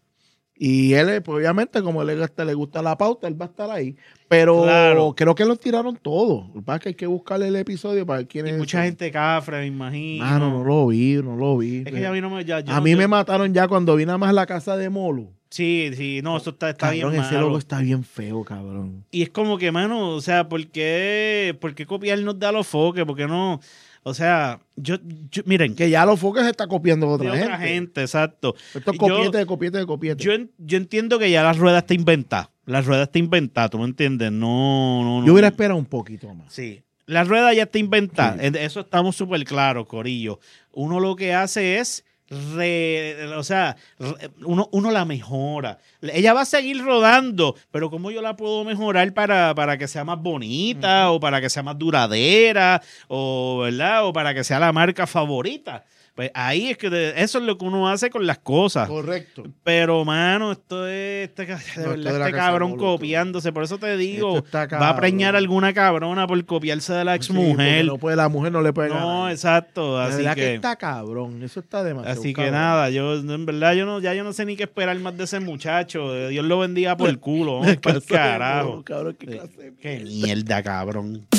S2: Y él, eh, pues obviamente, como le gusta, le gusta la pauta, él va a estar ahí. Pero
S1: Claro.
S2: creo que los tiraron todos. Lo que pasa es que hay que buscarle el episodio para ver quién
S1: Y
S2: es.
S1: mucha gente cafre, me imagino.
S2: Ah, no, no lo vi, no lo vi.
S1: Es que ya a mí no me. Ya, yo
S2: a
S1: no-
S2: mí
S1: yo-
S2: me mataron ya cuando vi nada más la casa de Molo.
S1: Sí, sí, no, eso está, está
S2: Cabrón,
S1: bien
S2: ese
S1: malo.
S2: logo está bien feo, cabrón.
S1: Y es como que, mano, o sea, ¿por qué, por qué copiarnos de a los foques? ¿Por qué no? O sea, yo, yo miren,
S2: Que ya los foques se está copiando de otra,
S1: de otra
S2: gente.
S1: gente, exacto.
S2: Esto es
S1: Yo-
S2: copiete de copiete de copiete.
S1: Yo, en- yo entiendo que ya la rueda está inventada. La rueda está inventada, ¿tú me entiendes? No, no, no.
S2: Yo hubiera esperado un poquito más.
S1: Sí. La rueda ya está inventada.
S2: Sí.
S1: En eso estamos súper claros, Corillo. Uno lo que hace es. Re, o sea, re- uno, uno la mejora. Ella va a seguir rodando, pero ¿cómo yo la puedo mejorar para, para que sea más bonita o para que sea más duradera o, ¿verdad? O para que sea la marca favorita? Pues ahí es que de- eso es lo que uno hace con las cosas.
S2: Correcto.
S1: Pero, mano, esto es este, ca- de
S2: No,
S1: verdad,
S2: esto de la
S1: este
S2: casa
S1: cabrón
S2: Molusco.
S1: copiándose. Por eso te digo,
S2: Esto está
S1: va a preñar
S2: cabrón.
S1: alguna cabrona por copiarse de la ex
S2: Sí, porque
S1: mujer.
S2: no puede, la mujer no le puede
S1: No,
S2: ganar.
S1: exacto.
S2: De
S1: Así
S2: verdad
S1: que,
S2: que está cabrón. Eso está demasiado
S1: así que
S2: cabrón.
S1: nada, yo en verdad yo no, ya yo no sé ni qué esperar más de ese muchacho. Dios lo bendiga por el culo. Vamos pa'l
S2: Clase de
S1: carajo.
S2: mono, cabrón, qué clase de
S1: Qué mierda, cabrón.